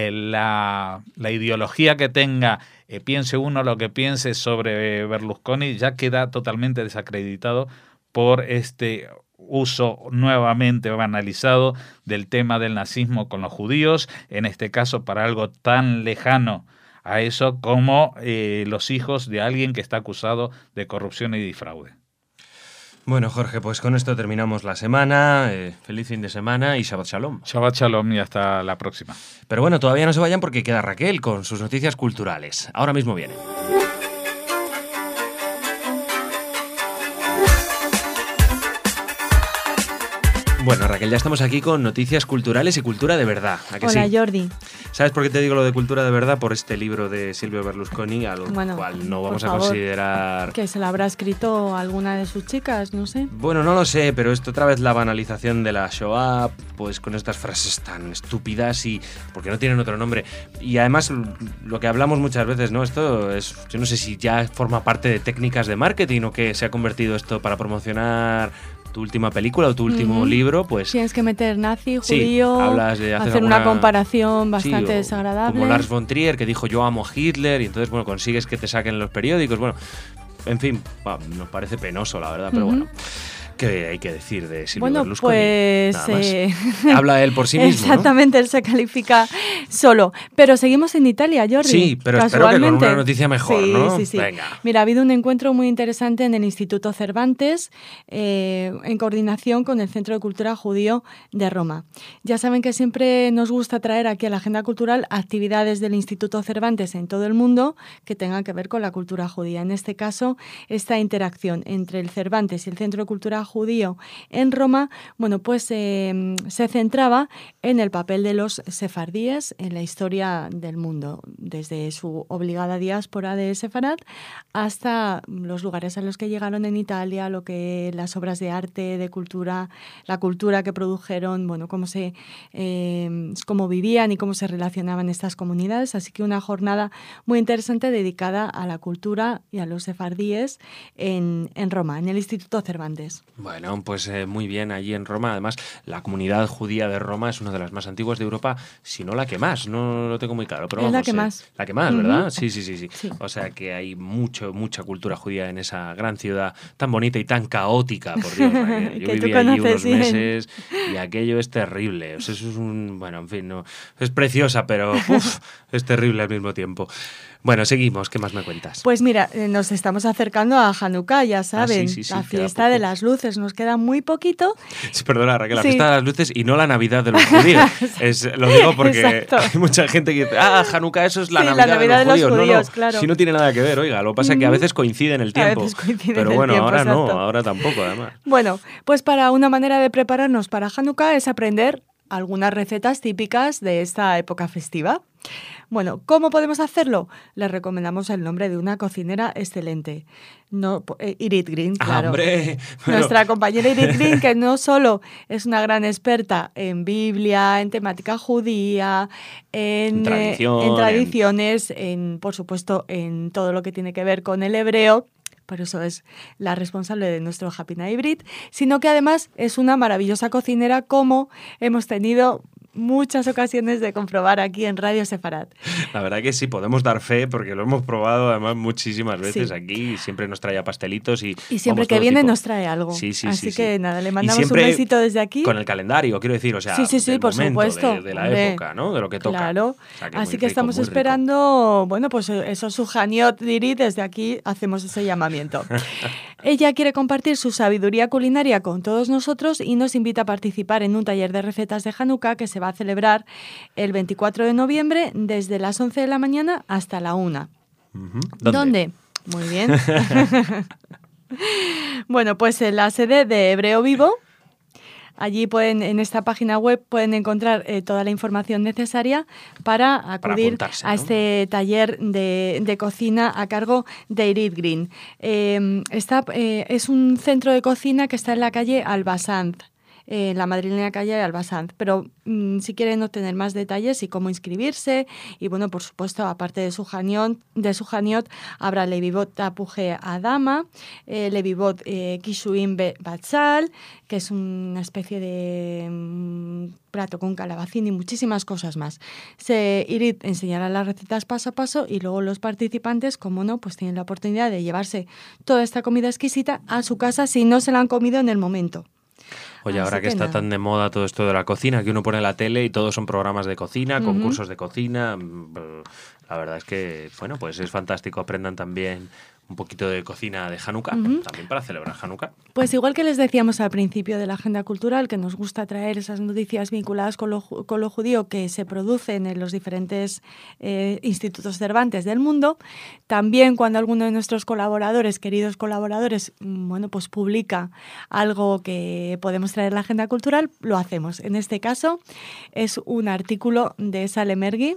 Speaker 3: la ideología que tenga, piense uno lo que piense sobre Berlusconi, ya queda totalmente desacreditado por este uso nuevamente banalizado del tema del nazismo con los judíos, en este caso para algo tan lejano a eso como los hijos de alguien que está acusado de corrupción y de fraude.
Speaker 2: Bueno, Jorge, pues con esto terminamos la semana. Feliz fin de semana y Shabbat Shalom.
Speaker 3: Shabbat Shalom y hasta la próxima.
Speaker 2: Pero bueno, todavía no se vayan porque queda Raquel con sus noticias culturales. Ahora mismo viene. Bueno, Raquel, ya estamos aquí con noticias culturales y cultura de verdad. ¿A que
Speaker 4: Hola,
Speaker 2: sí?
Speaker 4: Jordi.
Speaker 2: ¿Sabes por qué te digo lo de cultura de verdad? Por este libro de Silvio Berlusconi, al cual no vamos a considerar...
Speaker 4: Que se la habrá escrito alguna de sus chicas, no sé.
Speaker 2: Bueno, no lo sé, pero esto otra vez la banalización de la Shoah, pues con estas frases tan estúpidas y... porque no tienen otro nombre. Y además, lo que hablamos muchas veces, ¿no? Esto es... yo no sé si ya forma parte de técnicas de marketing o que se ha convertido esto para promocionar tu última película o tu último libro, pues...
Speaker 4: Tienes que meter nazi, judío,
Speaker 2: sí, hablas de
Speaker 4: hacer una comparación bastante desagradable.
Speaker 2: Como Lars von Trier, que dijo yo amo a Hitler, y entonces, bueno, consigues que te saquen los periódicos, bueno, en fin, nos parece penoso, la verdad, pero bueno. ¿Qué hay que decir de Silvio Berlusconi?
Speaker 4: Pues
Speaker 2: habla él por sí mismo,
Speaker 4: exactamente,
Speaker 2: ¿no?
Speaker 4: Él se califica solo. Pero seguimos en Italia, Jordi.
Speaker 2: Sí, pero espero que con una noticia mejor, ¿no?
Speaker 4: Sí.
Speaker 2: Venga.
Speaker 4: Mira, ha habido un encuentro muy interesante en el Instituto Cervantes en coordinación con el Centro de Cultura Judío de Roma. Ya saben que siempre nos gusta traer aquí a la agenda cultural actividades del Instituto Cervantes en todo el mundo que tengan que ver con la cultura judía. En este caso, esta interacción entre el Cervantes y el Centro de Cultura Judío en Roma, bueno, pues se centraba en el papel de los sefardíes en la historia del mundo, desde su obligada diáspora de Sefarad hasta los lugares a los que llegaron en Italia, las obras de arte, de cultura, la cultura que produjeron, bueno, cómo vivían y cómo se relacionaban estas comunidades. Así que una jornada muy interesante dedicada a la cultura y a los sefardíes en Roma, en el Instituto Cervantes.
Speaker 2: Bueno, pues muy bien allí en Roma. Además, la comunidad judía de Roma es una de las más antiguas de Europa, si no la que más. No lo tengo muy claro, pero
Speaker 4: es
Speaker 2: vamos.
Speaker 4: la que más.
Speaker 2: La que más, ¿verdad? Sí.
Speaker 4: Sí.
Speaker 2: O sea que hay mucha cultura judía en esa gran ciudad tan bonita y tan caótica, por Dios. Raquel. Yo
Speaker 4: Que
Speaker 2: viví
Speaker 4: tú
Speaker 2: allí
Speaker 4: conoces
Speaker 2: unos
Speaker 4: bien.
Speaker 2: meses y aquello es terrible. O sea, eso es bueno, en fin, no es preciosa, pero es terrible al mismo tiempo. Bueno, seguimos. ¿Qué más me cuentas?
Speaker 4: Pues mira, nos estamos acercando a Hanukkah, ya saben,
Speaker 2: sí,
Speaker 4: la
Speaker 2: queda
Speaker 4: fiesta
Speaker 2: poco.
Speaker 4: de las luces. Nos queda muy poquito.
Speaker 2: Sí, perdona, Raquel, la
Speaker 4: Sí.
Speaker 2: fiesta de las luces y no la Navidad de los judíos. Lo digo porque
Speaker 4: Exacto.
Speaker 2: hay mucha gente que dice, Hanukkah, eso es la
Speaker 4: Sí, la
Speaker 2: Navidad,
Speaker 4: Navidad
Speaker 2: de los judíos. No,
Speaker 4: claro.
Speaker 2: si no tiene nada que ver, oiga, lo que pasa es que a veces coincide en el tiempo.
Speaker 4: veces coincide
Speaker 2: pero
Speaker 4: en el
Speaker 2: bueno,
Speaker 4: tiempo,
Speaker 2: ahora no,
Speaker 4: exacto.
Speaker 2: ahora tampoco, además.
Speaker 4: Bueno, pues para una manera de prepararnos para Hanukkah es aprender algunas recetas típicas de esta época festiva. Bueno, ¿cómo podemos hacerlo? Les recomendamos el nombre de una cocinera excelente, Irit Green, claro.
Speaker 2: ¡Hombre! Bueno,
Speaker 4: Nuestra compañera Irit Green, que no solo es una gran experta en Biblia, en temática judía, en tradiciones, por supuesto, en todo lo que tiene que ver con el hebreo, por eso es la responsable de nuestro Happy Night Hybrid, sino que además es una maravillosa cocinera, como hemos tenido muchas ocasiones de comprobar aquí en Radio Sefarad.
Speaker 2: la verdad que sí, podemos dar fe porque lo hemos probado además muchísimas veces
Speaker 4: Sí.
Speaker 2: aquí y siempre nos trae pastelitos y
Speaker 4: siempre
Speaker 2: vamos,
Speaker 4: que
Speaker 2: todo
Speaker 4: viene
Speaker 2: tipo.
Speaker 4: nos trae algo.
Speaker 2: Sí,
Speaker 4: Así
Speaker 2: sí.
Speaker 4: que nada, le
Speaker 2: Y
Speaker 4: mandamos
Speaker 2: siempre
Speaker 4: un besito desde aquí.
Speaker 2: Con el calendario, quiero decir, o sea,
Speaker 4: Sí,
Speaker 2: del
Speaker 4: por
Speaker 2: momento,
Speaker 4: supuesto.
Speaker 2: de la
Speaker 4: Hombre,
Speaker 2: época, ¿no? De lo que toca.
Speaker 4: Claro.
Speaker 2: O sea,
Speaker 4: Así
Speaker 2: muy
Speaker 4: que
Speaker 2: rico,
Speaker 4: estamos
Speaker 2: muy rico.
Speaker 4: esperando, bueno, pues eso, su Haniot Diri, desde aquí hacemos ese llamamiento. Ella quiere compartir su sabiduría culinaria con todos nosotros y nos invita a participar en un taller de recetas de Hanukkah que se va a celebrar el 24 de noviembre desde las 11 de la mañana hasta la 1.
Speaker 2: Ujú.
Speaker 4: ¿Dónde? Muy bien. Bueno, pues en la sede de Hebreo Vivo. Allí en esta página web pueden encontrar toda la información necesaria para acudir
Speaker 2: apuntarse,
Speaker 4: a
Speaker 2: ¿no?
Speaker 4: este taller de cocina a cargo de Irit Green. Es un centro de cocina que está en la calle Albasanz, la madrileña calle Albasanz. Pero si quieren obtener más detalles y cómo inscribirse, y bueno, por supuesto, aparte de su Haniot, habrá Levivot Tapuge Adama, Levivot Kishuim Batzal, que es una especie de plato con calabacín y muchísimas cosas más. Irit enseñará las recetas paso a paso y luego los participantes, como no, pues tienen la oportunidad de llevarse toda esta comida exquisita a su casa si no se la han comido en el momento.
Speaker 2: Oye, ahora
Speaker 4: Así
Speaker 2: que está
Speaker 4: nada.
Speaker 2: tan de moda todo esto de la cocina, que uno pone la tele y todos son programas de cocina, concursos de cocina, la verdad es que, bueno, pues es fantástico. Aprendan también un poquito de cocina de Hanukkah, también para celebrar Hanukkah.
Speaker 4: Pues igual que les decíamos al principio de la agenda cultural, que nos gusta traer esas noticias vinculadas con lo judío que se producen en los diferentes institutos Cervantes del mundo, también cuando alguno de nuestros colaboradores, queridos colaboradores, bueno, pues publica algo que podemos traer en la agenda cultural, lo hacemos. En este caso es un artículo de Sal Emergui.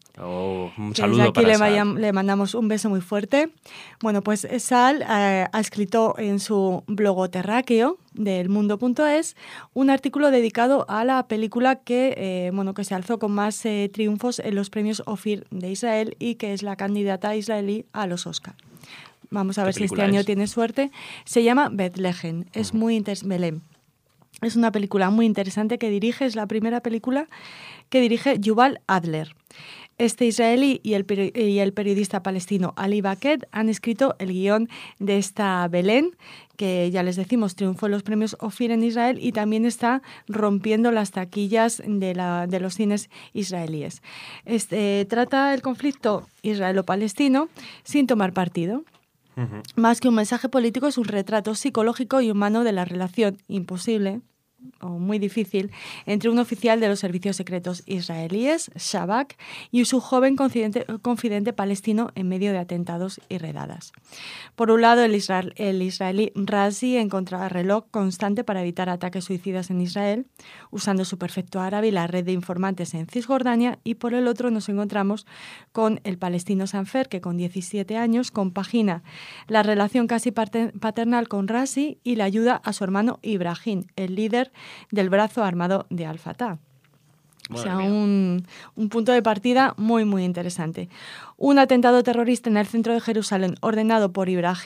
Speaker 2: Un
Speaker 4: Que
Speaker 2: saludo
Speaker 4: desde aquí
Speaker 2: para Sal.
Speaker 4: le mandamos un beso muy fuerte. Bueno, pues Sal ha escrito en su blogo terráqueo del mundo.es un artículo dedicado a la película que se alzó con más triunfos en los premios Ophir de Israel y que es la candidata israelí a los Oscar. Vamos a ver si este año tiene suerte. Se llama Bethlehem. Es muy Belén. Es una película muy interesante que dirige, es la primera película que dirige Yuval Adler. Este israelí y el periodista palestino Ali Baquet han escrito el guión de esta Belén, que ya les decimos triunfó en los premios Ophir en Israel y también está rompiendo las taquillas de los cines israelíes. Trata el conflicto israelo-palestino sin tomar partido. Más que un mensaje político, es un retrato psicológico y humano de la relación imposible o muy difícil entre un oficial de los servicios secretos israelíes, Shabak, y su joven confidente palestino en medio de atentados y redadas. Por un lado, el israelí Razi en contrarreloj constante para evitar ataques suicidas en Israel, usando su perfecto árabe y la red de informantes en Cisjordania, y por el otro nos encontramos con el palestino Sanfer, que con 17 años compagina la relación casi paternal con Razi y la ayuda a su hermano Ibrahim, el líder del brazo armado de Al-Fatah. O sea, un punto de partida muy, muy interesante. Un atentado terrorista en el centro de Jerusalén ordenado por Ibrahim,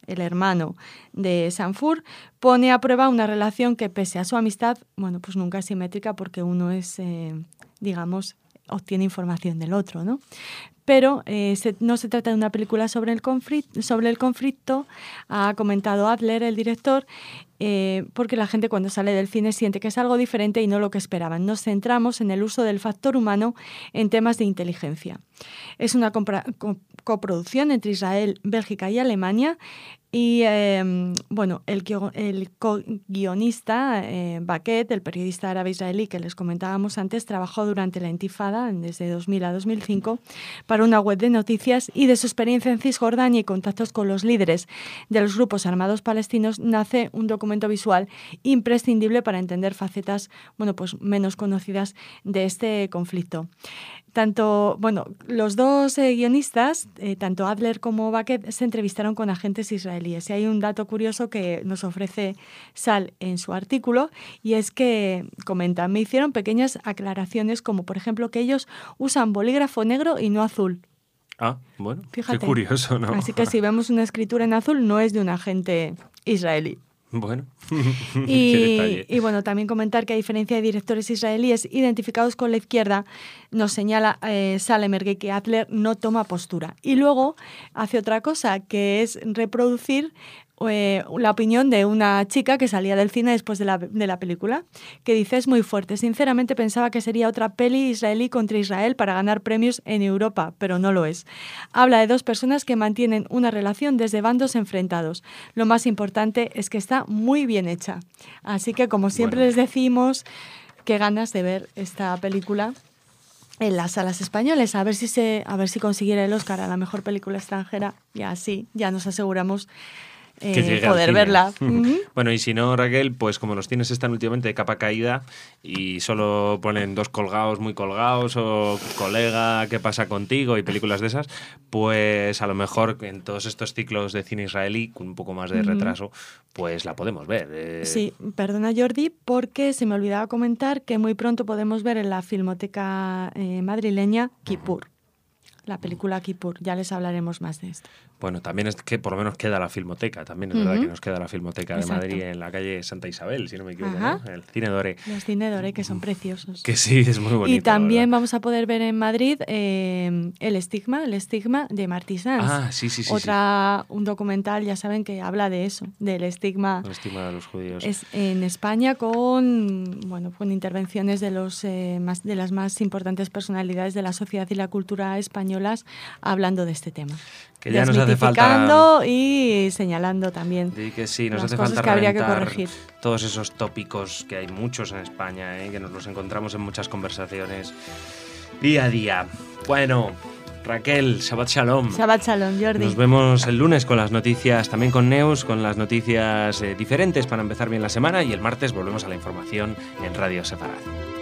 Speaker 4: el hermano de Sanfur, pone a prueba una relación que, pese a su amistad, bueno, pues nunca es simétrica porque uno es, digamos, obtiene información del otro, ¿no? Pero no se trata de una película sobre el conflicto, ha comentado Adler, el director, porque la gente cuando sale del cine siente que es algo diferente y no lo que esperaban. Nos centramos en el uso del factor humano en temas de inteligencia. Es una coproducción entre Israel, Bélgica y Alemania. Y bueno, el co-guionista Baquet, el periodista árabe-israelí que les comentábamos antes, trabajó durante la Intifada, desde 2000 a 2005, para una web de noticias, y de su experiencia en Cisjordania y contactos con los líderes de los grupos armados palestinos nace un documento visual imprescindible para entender facetas, bueno, pues menos conocidas de este conflicto. Los dos guionistas, tanto Adler como Baquet, se entrevistaron con agentes israelíes. Y hay un dato curioso que nos ofrece Sal en su artículo, y es que, comentan, me hicieron pequeñas aclaraciones, como por ejemplo que ellos usan bolígrafo negro y no azul.
Speaker 2: Ah, bueno,
Speaker 4: fíjate.
Speaker 2: Qué curioso, ¿no?
Speaker 4: Así que si vemos una escritura en azul, no es de un agente israelí.
Speaker 2: Bueno,
Speaker 4: y bueno, también comentar que a diferencia de directores israelíes identificados con la izquierda, nos señala Salemergue que Adler no toma postura. Y luego hace otra cosa, que es reproducir la opinión de una chica que salía del cine después de la película, que dice: es muy fuerte, sinceramente pensaba que sería otra peli israelí contra Israel para ganar premios en Europa, pero no lo es. Habla de dos personas que mantienen una relación desde bandos enfrentados. Lo más importante es que está muy bien hecha. Así que, como siempre les decimos, qué ganas de ver esta película en las salas españoles, a ver si consiguiera el Oscar a la mejor película extranjera, y así ya nos aseguramos poder verla.
Speaker 2: Bueno, y si no, Raquel, pues como los cines están últimamente de capa caída y solo ponen dos colgados, muy colgados, o colega, ¿qué pasa contigo? Y películas de esas, pues a lo mejor en todos estos ciclos de cine israelí, con un poco más de retraso, pues la podemos ver.
Speaker 4: Sí, perdona Jordi, porque se me olvidaba comentar que muy pronto podemos ver en la Filmoteca madrileña Kipur. La película Kipur, ya les hablaremos más de esto.
Speaker 2: Bueno, también es que por lo menos queda la Filmoteca, también es verdad que nos queda la Filmoteca de Madrid en la calle Santa Isabel, si no me equivoco, ¿no? El Cine Doré.
Speaker 4: Los Cine Doré, que son preciosos.
Speaker 2: Que sí, es muy bonito.
Speaker 4: Y también vamos a poder ver en Madrid El Estigma de Martí Sans.
Speaker 2: Ah, sí.
Speaker 4: Un documental, ya saben, que habla de eso, del estigma.
Speaker 2: El estigma de los judíos.
Speaker 4: Es en España con intervenciones de las más importantes personalidades de la sociedad y la cultura españolas hablando de este tema.
Speaker 2: Que ya nos hace falta
Speaker 4: y señalando también
Speaker 2: que sí, nos
Speaker 4: las
Speaker 2: hace
Speaker 4: cosas
Speaker 2: falta
Speaker 4: que habría que corregir.
Speaker 2: Todos esos tópicos que hay muchos en España, que nos los encontramos en muchas conversaciones día a día. Bueno, Raquel, Shabbat Shalom.
Speaker 4: Shabbat Shalom, Jordi.
Speaker 2: Nos vemos el lunes con las noticias, también con Neus, con las noticias diferentes para empezar bien la semana, y el martes volvemos a la información en Radio Sefarad.